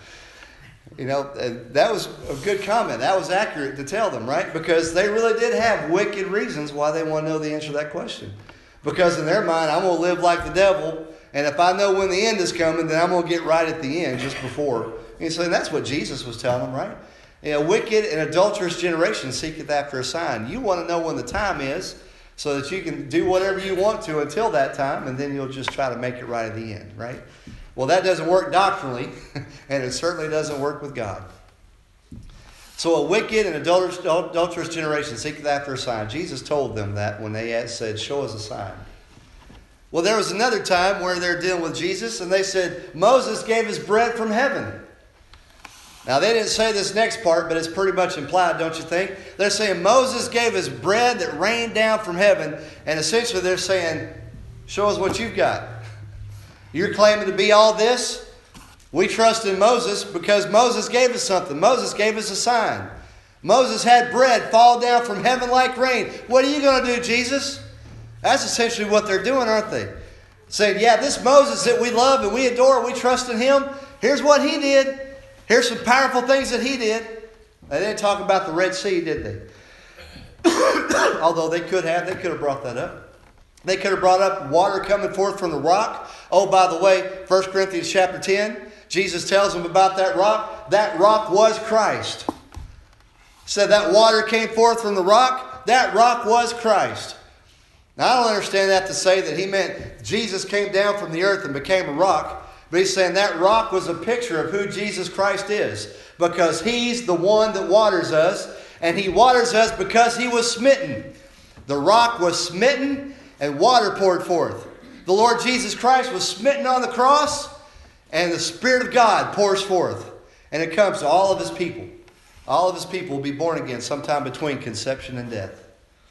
B: That was a good comment. That was accurate to tell them, right? Because they really did have wicked reasons why they want to know the answer to that question. Because in their mind, I'm going to live like the devil. And if I know when the end is coming, then I'm going to get right at the end just before. And so that's what Jesus was telling them, right? A wicked and adulterous generation seeketh after a sign. You want to know when the time is so that you can do whatever you want to until that time, and then you'll just try to make it right at the end, right? Well, that doesn't work doctrinally, and it certainly doesn't work with God. So a wicked and adulterous generation seeketh after a sign. Jesus told them that when they said, show us a sign. Well, there was another time where they're dealing with Jesus, and they said, Moses gave us bread from heaven. Now, they didn't say this next part, but it's pretty much implied, don't you think? They're saying Moses gave us bread that rained down from heaven, and essentially they're saying, show us what you've got. You're claiming to be all this? We trust in Moses because Moses gave us something. Moses gave us a sign. Moses had bread fall down from heaven like rain. What are you going to do, Jesus? That's essentially what they're doing, aren't they? Saying, yeah, this Moses that we love and we adore, we trust in him. Here's what he did. Here's some powerful things that he did. They didn't talk about the Red Sea, did they? Although they could have brought that up. They could have brought up water coming forth from the rock. Oh, by the way, 1 Corinthians chapter 10, Jesus tells them about that rock. That rock was Christ. Said that water came forth from the rock. That rock was Christ. Now, I don't understand that to say that he meant Jesus came down from the earth and became a rock. But he's saying that rock was a picture of who Jesus Christ is. Because he's the one that waters us. And he waters us because he was smitten. The rock was smitten and water poured forth. The Lord Jesus Christ was smitten on the cross. And the Spirit of God pours forth. And it comes to all of his people. All of his people will be born again sometime between conception and death.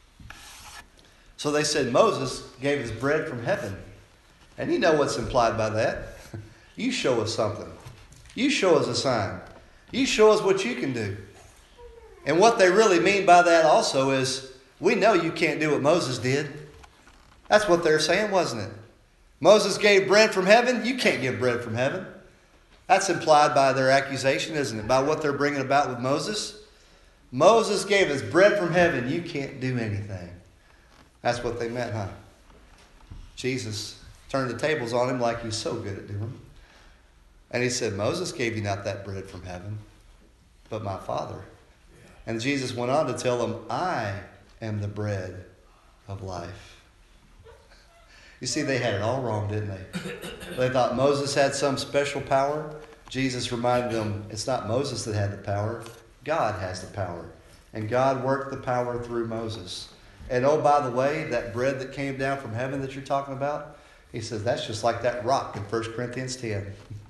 B: So they said Moses gave us bread from heaven. And you know what's implied by that. You show us something. You show us a sign. You show us what you can do. And what they really mean by that also is, we know you can't do what Moses did. That's what they're saying, wasn't it? Moses gave bread from heaven. You can't give bread from heaven. That's implied by their accusation, isn't it? By what they're bringing about with Moses. Moses gave us bread from heaven. You can't do anything. That's what they meant, huh? Jesus turned the tables on him like he's so good at doing. And he said, Moses gave you not that bread from heaven, but my Father. And Jesus went on to tell them, I am the bread of life. You see, they had it all wrong, didn't they? They thought Moses had some special power. Jesus reminded them, it's not Moses that had the power. God has the power. And God worked the power through Moses. And oh, by the way, that bread that came down from heaven that you're talking about, he says, that's just like that rock in 1 Corinthians 10.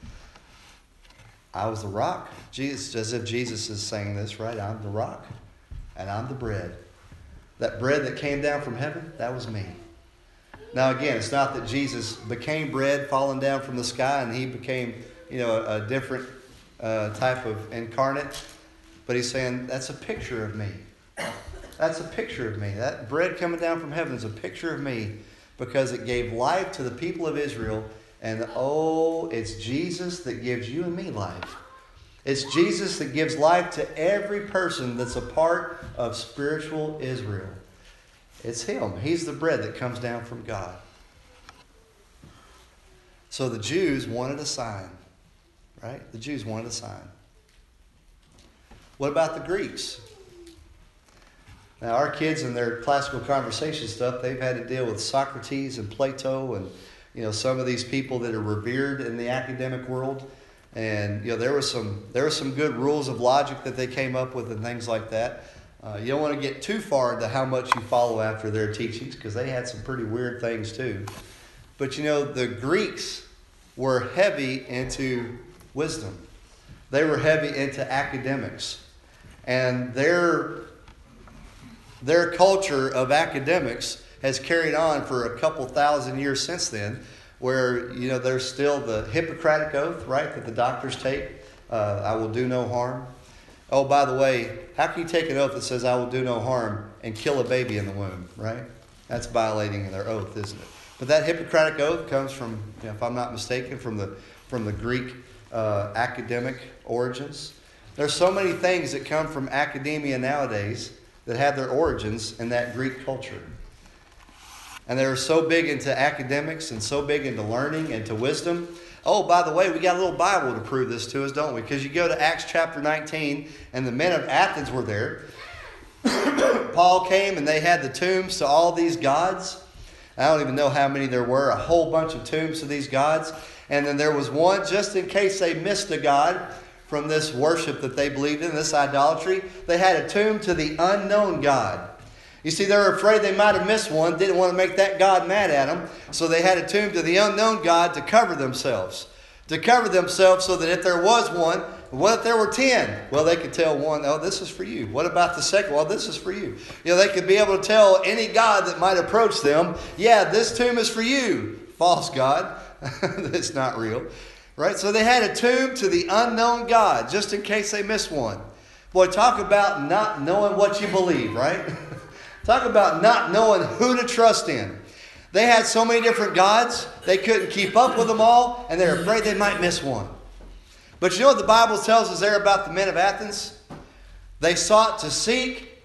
B: I was the rock. Jesus, as if Jesus is saying this, right? I'm the rock and I'm the bread. That bread that came down from heaven, that was me. Now again, it's not that Jesus became bread falling down from the sky and he became, a different type of incarnate. But he's saying, that's a picture of me. That's a picture of me. That bread coming down from heaven is a picture of me because it gave life to the people of Israel. And oh, it's Jesus that gives you and me life. It's Jesus that gives life to every person that's a part of spiritual Israel. It's him. He's the bread that comes down from God. So the Jews wanted a sign, right? The Jews wanted a sign. What about the Greeks? Now, our kids in their classical conversation stuff, they've had to deal with Socrates and Plato and, some of these people that are revered in the academic world. And, there were some good rules of logic that they came up with and things like that. You don't want to get too far into how much you follow after their teachings because they had some pretty weird things too. But, the Greeks were heavy into wisdom. They were heavy into academics. And their culture of academics has carried on for a couple thousand years since then, where, there's still the Hippocratic Oath, right, that the doctors take, I will do no harm. Oh, by the way, how can you take an oath that says I will do no harm and kill a baby in the womb, right? That's violating their oath, isn't it? But that Hippocratic Oath comes from, if I'm not mistaken, from the Greek academic origins. There's so many things that come from academia nowadays that have their origins in that Greek culture. And they were so big into academics and so big into learning and to wisdom. Oh, by the way, we got a little Bible to prove this to us, don't we? Because you go to Acts chapter 19, and the men of Athens were there. Paul came, and they had the tombs to all these gods. I don't even know how many there were, a whole bunch of tombs to these gods. And then there was one, just in case they missed a god from this worship that they believed in, this idolatry, they had a tomb to the unknown God. You see, they were afraid they might have missed one, didn't want to make that God mad at them, so they had a tomb to the unknown God to cover themselves. To cover themselves so that if there was one, what if there were 10? Well, they could tell one, oh, this is for you. What about the second? Well, this is for you. They could be able to tell any God that might approach them, yeah, this tomb is for you. False God. That's not real. Right? So they had a tomb to the unknown God, just in case they missed one. Boy, talk about not knowing what you believe, right? Talk about not knowing who to trust in. They had so many different gods, they couldn't keep up with them all, and they're afraid they might miss one. But you know what the Bible tells us there about the men of Athens? They sought to seek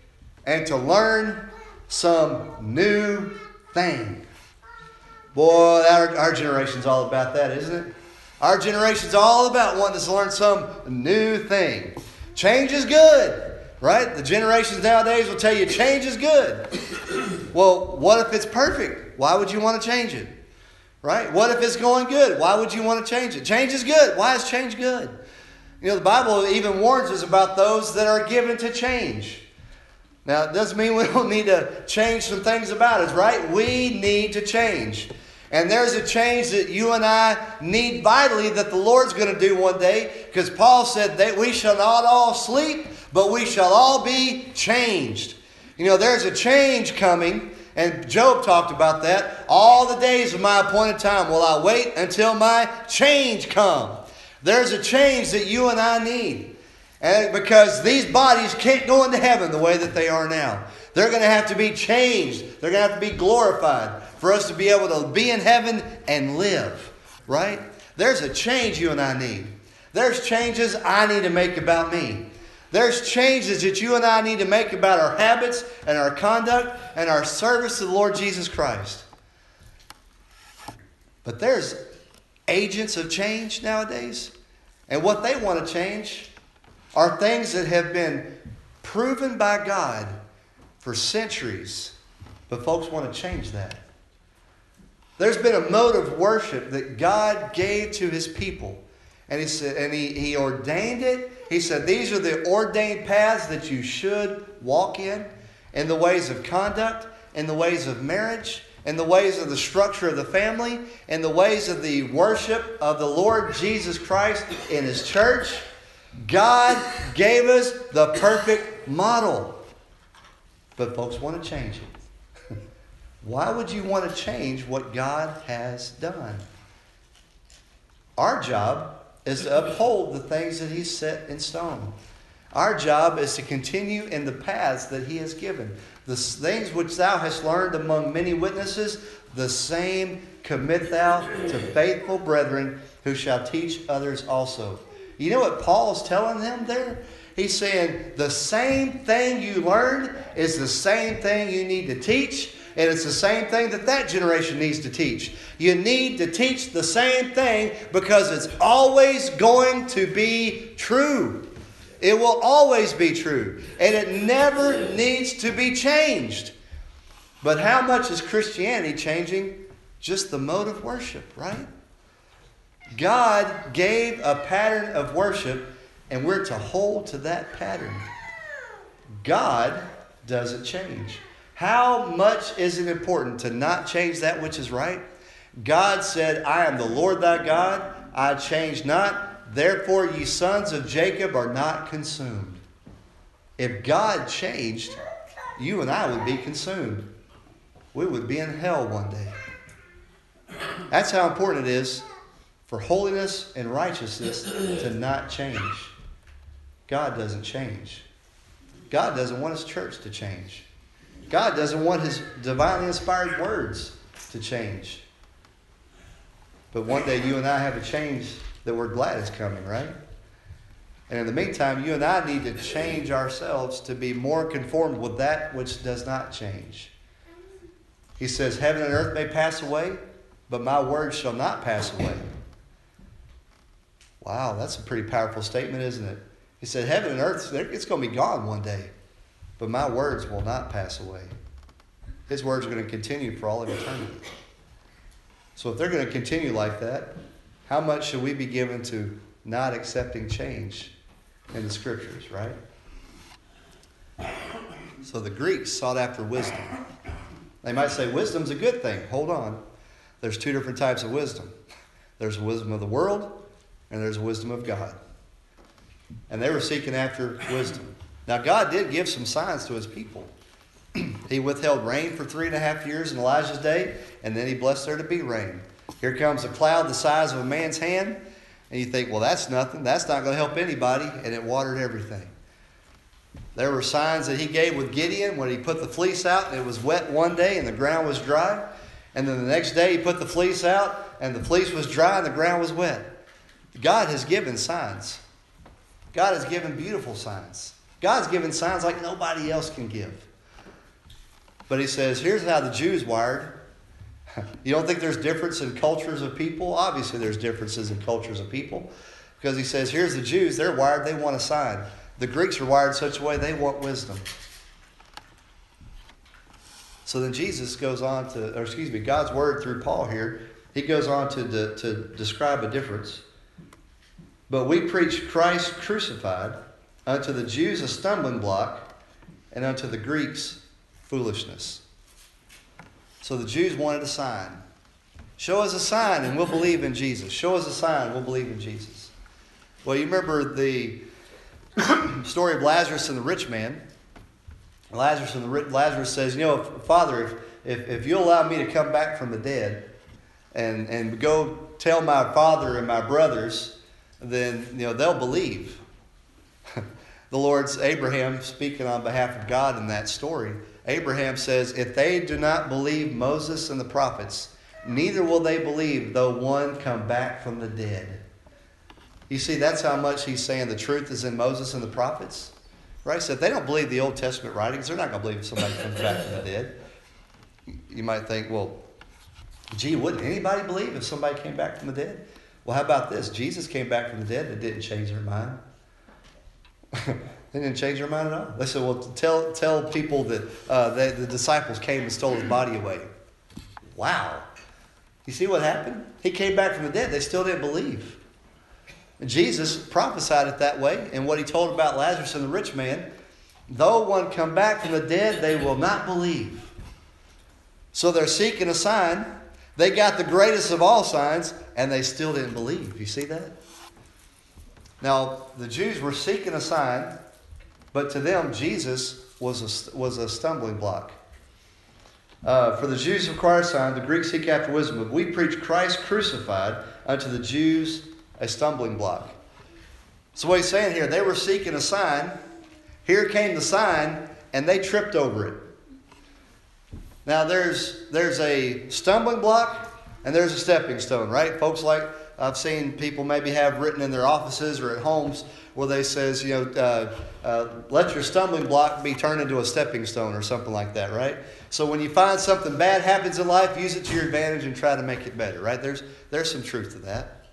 B: and to learn some new thing. Boy, our generation's all about that, isn't it? Our generation's all about wanting us to learn some new thing. Change is good, right? The generations nowadays will tell you change is good. Well, what if it's perfect? Why would you want to change it? Right? What if it's going good? Why would you want to change it? Change is good. Why is change good? You know, the Bible even warns us about those that are given to change. Now, it doesn't mean we don't need to change some things about us, right? We need to change. And there's a change that you and I need vitally that the Lord's going to do one day, because Paul said that we shall not all sleep, but we shall all be changed. You know, there's a change coming, and Job talked about that. All the days of my appointed time will I wait until my change come. There's a change that you and I need. And because these bodies can't go into heaven the way that they are now. They're going to have to be changed. They're going to have to be glorified for us to be able to be in heaven and live. Right? There's a change you and I need. There's changes I need to make about me. There's changes that you and I need to make about our habits and our conduct and our service to the Lord Jesus Christ. But there's agents of change nowadays. And what they want to change are things that have been proven by God for centuries. But folks want to change that. There's been a mode of worship that God gave to His people. And He said, and he ordained it. He said, these are the ordained paths that you should walk in the ways of conduct, in the ways of marriage, in the ways of the structure of the family, in the ways of the worship of the Lord Jesus Christ in His church. God gave us the perfect model. But folks want to change it. Why would you want to change what God has done? Our job is to uphold the things that He's set in stone. Our job is to continue in the paths that He has given. The things which thou hast learned among many witnesses, the same commit thou to faithful brethren who shall teach others also. You know what Paul's telling them there? He's saying the same thing you learned is the same thing you need to teach. And it's the same thing that generation needs to teach. You need to teach the same thing because it's always going to be true. It will always be true. And it never needs to be changed. But how much is Christianity changing? Just the mode of worship, right? God gave a pattern of worship, and we're to hold to that pattern. God doesn't change. How much is it important to not change that which is right? God said, I am the Lord thy God, I change not. Therefore ye sons of Jacob are not consumed. If God changed, you and I would be consumed. We would be in hell one day. That's how important it is for holiness and righteousness to not change. God doesn't change. God doesn't want His church to change. God doesn't want His divinely inspired words to change. But one day you and I have a change that we're glad is coming, right? And in the meantime, you and I need to change ourselves to be more conformed with that which does not change. He says, heaven and earth may pass away, but my words shall not pass away. Wow, that's a pretty powerful statement, isn't it? He said, heaven and earth, it's going to be gone one day. But my words will not pass away. His words are going to continue for all of eternity. So if they're going to continue like that, how much should we be given to not accepting change in the Scriptures, right? So the Greeks sought after wisdom. They might say wisdom's a good thing. Hold on. There's two different types of wisdom. There's wisdom of the world, and there's wisdom of God. And they were seeking after wisdom. Now, God did give some signs to His people. He withheld rain for 3.5 years in Elijah's day, and then He blessed there to be rain. Here comes a cloud the size of a man's hand, and you think, well, that's nothing. That's not going to help anybody, and it watered everything. There were signs that He gave with Gideon when He put the fleece out, and it was wet one day, and the ground was dry. And then the next day He put the fleece out, and the fleece was dry, and the ground was wet. God has given signs. God has given beautiful signs. God's given signs like nobody else can give. But he says, here's how the Jews wired. You don't think there's difference in cultures of people? Obviously there's differences in cultures of people. Because he says, here's the Jews, they're wired, they want a sign. The Greeks are wired such a way, they want wisdom. So then Jesus goes on to, God's word through Paul here, he goes on to describe a difference. But we preach Christ crucified, unto the Jews a stumbling block, and unto the Greeks foolishness. So the Jews wanted a sign. Show us a sign and we'll believe in Jesus. Show us a sign, we'll believe in Jesus. Well, you remember the story of Lazarus and the rich man. Lazarus says, Father, if you'll allow me to come back from the dead and go tell my father and my brothers, then they'll believe. The Lord's Abraham speaking on behalf of God in that story. Abraham says, if they do not believe Moses and the prophets, neither will they believe though one come back from the dead. You see, that's how much he's saying the truth is in Moses and the prophets. Right? So if they don't believe the Old Testament writings, they're not going to believe if somebody comes back from the dead. You might think, well, gee, wouldn't anybody believe if somebody came back from the dead? Well, how about this? Jesus came back from the dead and it didn't change their mind. They didn't change their mind at all. They said, well, tell people that the disciples came and stole his body away. Wow. You see what happened? He came back from the dead. They still didn't believe. And Jesus prophesied it that way. And what he told about Lazarus and the rich man, though one come back from the dead, they will not believe. So they're seeking a sign. They got the greatest of all signs, and they still didn't believe. You see that? Now, the Jews were seeking a sign, but to them, Jesus was a stumbling block. For the Jews require a sign, the Greeks seek after wisdom. But we preach Christ crucified, unto the Jews a stumbling block. So what he's saying here, they were seeking a sign. Here came the sign, and they tripped over it. Now, there's a stumbling block, and there's a stepping stone, right? Folks, like I've seen people maybe have written in their offices or at homes where they says, let your stumbling block be turned into a stepping stone or something like that, right? So when you find something bad happens in life, use it to your advantage and try to make it better, right? There's some truth to that.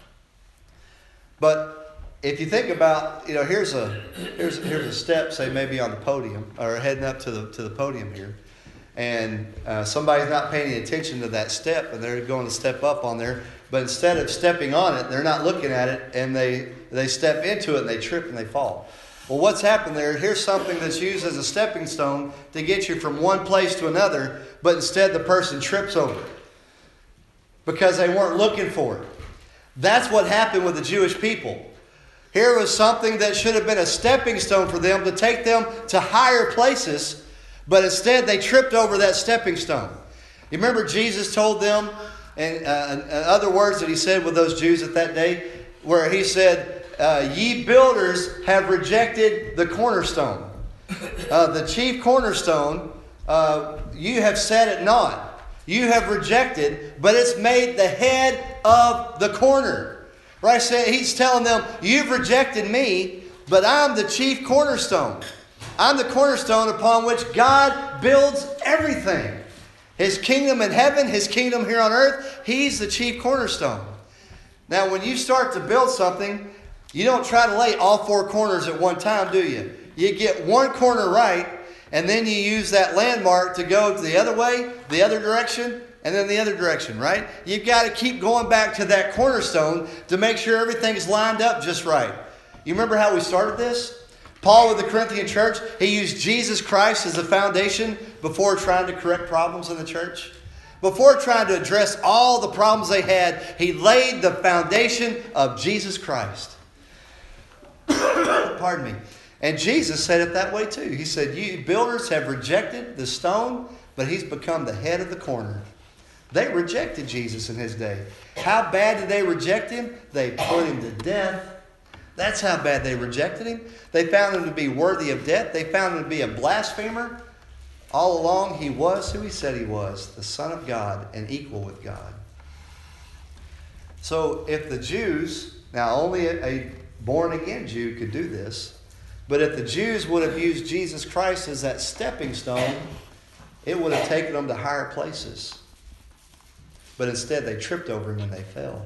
B: But if you think about, here's a step, say maybe on the podium or heading up to the podium here, and somebody's not paying any attention to that step, and they're going to step up on there. But instead of stepping on it, they're not looking at it, and they step into it, and they trip, and they fall. Well, what's happened there? Here's something that's used as a stepping stone to get you from one place to another, but instead the person trips over it because they weren't looking for it. That's what happened with the Jewish people. Here was something that should have been a stepping stone for them to take them to higher places, but instead they tripped over that stepping stone. You remember Jesus told them, and other words that he said with those Jews at that day, where he said, ye builders have rejected the cornerstone. The chief cornerstone, you have set at naught. You have rejected, but it's made the head of the corner. Right? So he's telling them, you've rejected me, but I'm the chief cornerstone. I'm the cornerstone upon which God builds everything. His kingdom in heaven, His kingdom here on earth, He's the chief cornerstone. Now, when you start to build something, you don't try to lay all four corners at one time, do you? You get one corner right, and then you use that landmark to go to the other way, the other direction, and then the other direction, right? You've got to keep going back to that cornerstone to make sure everything's lined up just right. You remember how we started this? Paul with the Corinthian church, he used Jesus Christ as the foundation before trying to correct problems in the church. Before trying to address all the problems they had, he laid the foundation of Jesus Christ. Pardon me. And Jesus said it that way too. He said, you builders have rejected the stone, but he's become the head of the corner. They rejected Jesus in his day. How bad did they reject him? They put him to death. That's how bad they rejected him. They found him to be worthy of death. They found him to be a blasphemer. All along, he was who he said he was, the Son of God and equal with God. So if the Jews, now only a born-again Jew could do this, but if the Jews would have used Jesus Christ as that stepping stone, it would have taken them to higher places. But instead, they tripped over him and they fell.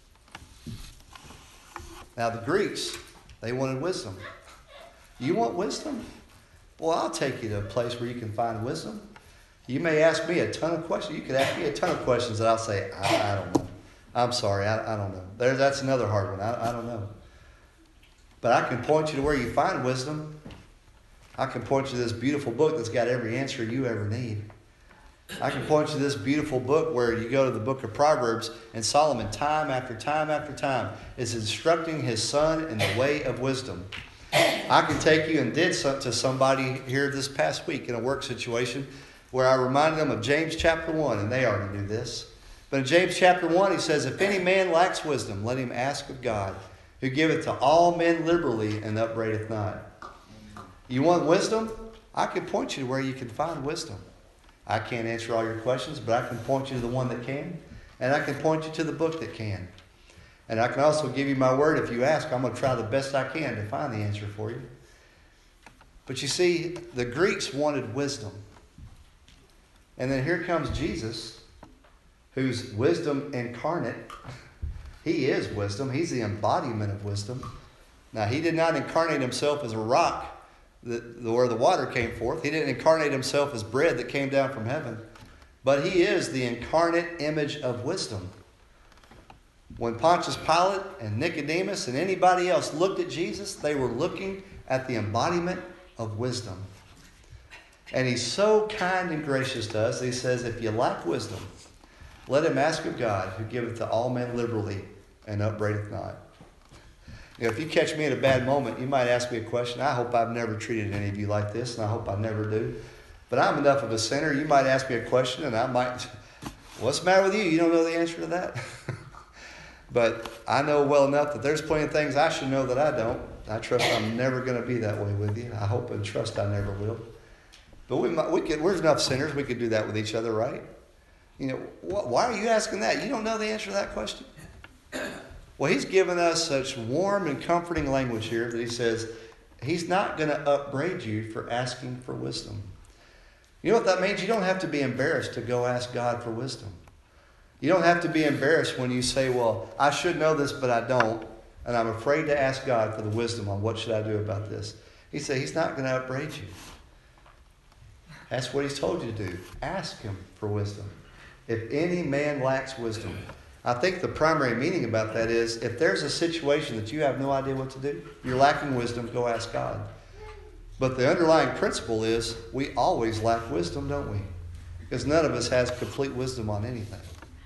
B: Now, the Greeks, they wanted wisdom. You want wisdom? Well, I'll take you to a place where you can find wisdom. You may ask me a ton of questions. You could ask me a ton of questions that I'll say, I don't know. I'm sorry, I don't know. That's another hard one. I don't know. But I can point you to where you find wisdom. I can point you to this beautiful book that's got every answer you ever need. I can point you to this beautiful book where you go to the book of Proverbs, and Solomon, time after time after time, is instructing his son in the way of wisdom. I can take you and did to somebody here this past week in a work situation where I reminded them of James chapter 1, and they already knew this. But in James chapter 1, he says, if any man lacks wisdom, let him ask of God, who giveth to all men liberally and upbraideth not. You want wisdom? I can point you to where you can find wisdom. I can't answer all your questions, but I can point you to the one that can, and I can point you to the book that can. And I can also give you my word. If you ask, I'm going to try the best I can to find the answer for you. But you see, the Greeks wanted wisdom. And then here comes Jesus, who's wisdom incarnate. He is wisdom. He's the embodiment of wisdom. Now, he did not incarnate himself as a rock where the water came forth. He didn't incarnate himself as bread that came down from heaven. But he is the incarnate image of wisdom. When Pontius Pilate and Nicodemus and anybody else looked at Jesus, they were looking at the embodiment of wisdom. And he's so kind and gracious to us. He says, if you lack wisdom, let him ask of God, who giveth to all men liberally and upbraideth not. You know, if you catch me in a bad moment, you might ask me a question. I hope I've never treated any of you like this, and I hope I never do. But I'm enough of a sinner. You might ask me a question, and I might, what's the matter with you? You don't know the answer to that? But I know well enough that there's plenty of things I should know that I don't. I trust I'm never going to be that way with you. I hope and trust I never will. But we're enough sinners. We could do that with each other, right? You know, why are you asking that? You don't know the answer to that question? Well, he's given us such warm and comforting language here that he says he's not going to upbraid you for asking for wisdom. You know what that means? You don't have to be embarrassed to go ask God for wisdom. You don't have to be embarrassed when you say, well, I should know this, but I don't, and I'm afraid to ask God for the wisdom on what should I do about this. He said he's not going to upbraid you. That's what he's told you to do. Ask him for wisdom. If any man lacks wisdom. I think the primary meaning about that is if there's a situation that you have no idea what to do, you're lacking wisdom, go ask God. But the underlying principle is we always lack wisdom, don't we? Because none of us has complete wisdom on anything.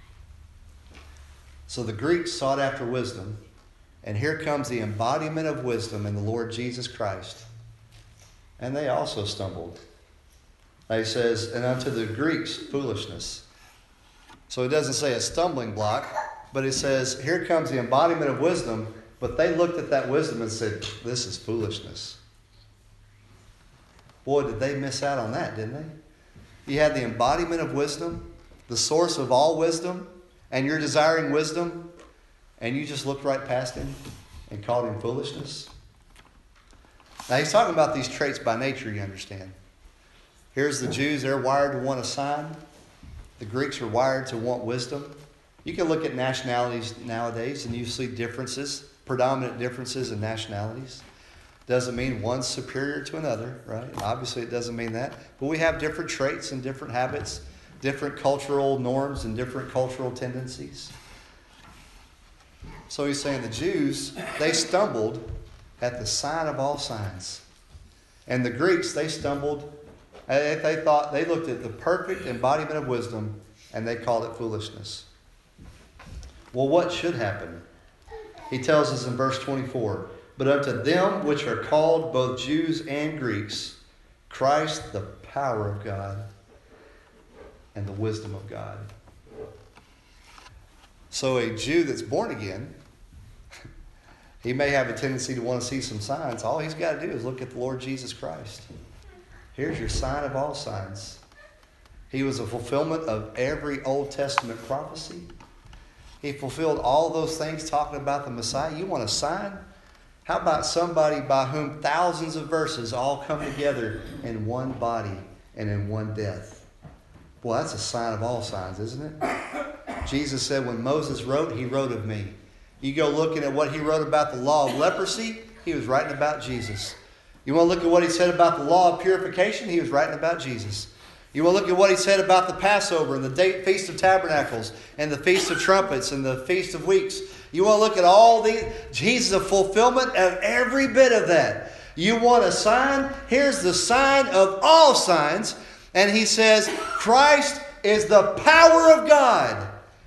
B: So the Greeks sought after wisdom, and here comes the embodiment of wisdom in the Lord Jesus Christ. And they also stumbled. He says, and unto the Greeks, foolishness. So it doesn't say a stumbling block, but it says, here comes the embodiment of wisdom, but they looked at that wisdom and said, this is foolishness. Boy, did they miss out on that, didn't they? You had the embodiment of wisdom, the source of all wisdom, and you're desiring wisdom, and you just looked right past him and called him foolishness. Now he's talking about these traits by nature, you understand. Here's the Jews, they're wired to want a sign. The Greeks are wired to want wisdom. You can look at nationalities nowadays and you see differences, predominant differences in nationalities. Doesn't mean one's superior to another, right? Obviously it doesn't mean that. But we have different traits and different habits, different cultural norms and different cultural tendencies. So he's saying the Jews, they stumbled at the sign of all signs. And the Greeks, they stumbled. They looked at the perfect embodiment of wisdom and they called it foolishness. Well, what should happen? He tells us in verse 24, but unto them which are called both Jews and Greeks, Christ the power of God and the wisdom of God. So a Jew that's born again, he may have a tendency to want to see some signs. All he's got to do is look at the Lord Jesus Christ. Here's your sign of all signs. He was a fulfillment of every Old Testament prophecy. He fulfilled all those things talking about the Messiah. You want a sign? How about somebody by whom thousands of verses all come together in one body and in one death? Well, that's a sign of all signs, isn't it? Jesus said when Moses wrote, he wrote of me. You go looking at what he wrote about the law of leprosy, he was writing about Jesus. You want to look at what he said about the law of purification, he was writing about Jesus. You want to look at what he said about the Passover and the Feast of Tabernacles and the Feast of Trumpets and the Feast of Weeks. You want to look at all these. Jesus is a fulfillment of every bit of that. You want a sign? Here's the sign of all signs. And he says, Christ is the power of God.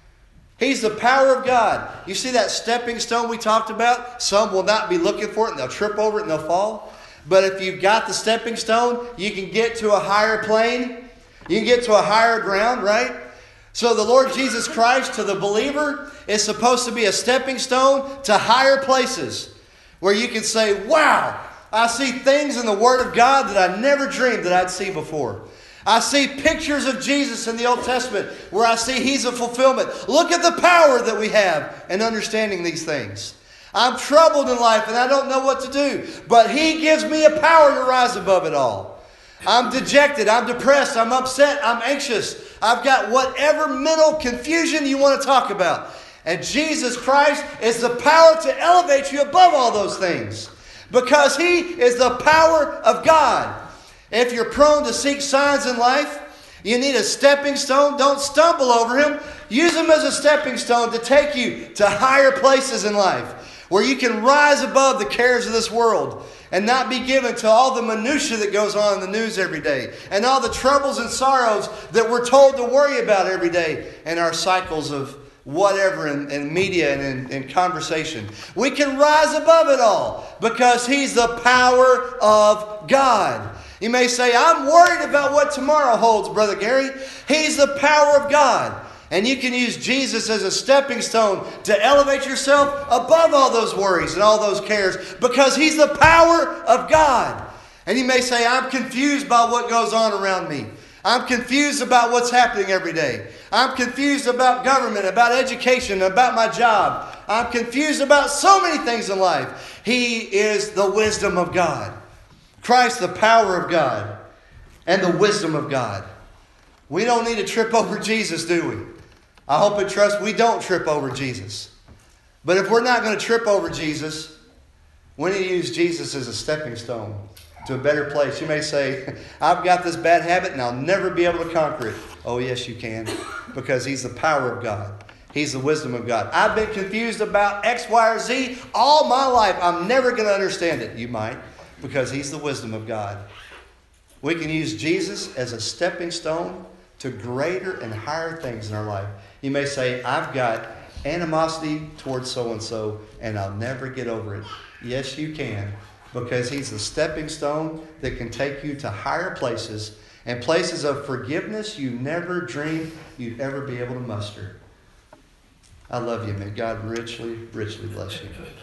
B: He's the power of God. You see that stepping stone we talked about? Some will not be looking for it and they'll trip over it and they'll fall. But if you've got the stepping stone, you can get to a higher plane. You can get to a higher ground, right? So the Lord Jesus Christ to the believer is supposed to be a stepping stone to higher places where you can say, wow, I see things in the Word of God that I never dreamed that I'd see before. I see pictures of Jesus in the Old Testament where I see He's a fulfillment. Look at the power that we have in understanding these things. I'm troubled in life and I don't know what to do, but He gives me a power to rise above it all. I'm dejected, I'm depressed, I'm upset, I'm anxious. I've got whatever mental confusion you want to talk about. And Jesus Christ is the power to elevate you above all those things. Because He is the power of God. If you're prone to seek signs in life, you need a stepping stone. Don't stumble over Him. Use Him as a stepping stone to take you to higher places in life, where you can rise above the cares of this world and not be given to all the minutia that goes on in the news every day and all the troubles and sorrows that we're told to worry about every day in our cycles of whatever in media and in conversation. We can rise above it all because He's the power of God. You may say, I'm worried about what tomorrow holds, Brother Gary. He's the power of God. And you can use Jesus as a stepping stone to elevate yourself above all those worries and all those cares because He's the power of God. And you may say, I'm confused by what goes on around me. I'm confused about what's happening every day. I'm confused about government, about education, about my job. I'm confused about so many things in life. He is the wisdom of God. Christ, the power of God and the wisdom of God. We don't need to trip over Jesus, do we? I hope and trust we don't trip over Jesus. But if we're not going to trip over Jesus, we need to use Jesus as a stepping stone to a better place. You may say, I've got this bad habit and I'll never be able to conquer it. Oh, yes, you can. Because He's the power of God. He's the wisdom of God. I've been confused about X, Y, or Z all my life. I'm never going to understand it. You might. Because He's the wisdom of God. We can use Jesus as a stepping stone to greater and higher things in our life. You may say, I've got animosity towards so-and-so and I'll never get over it. Yes, you can. Because He's the stepping stone that can take you to higher places and places of forgiveness you never dreamed you'd ever be able to muster. I love you. May God richly, richly bless you.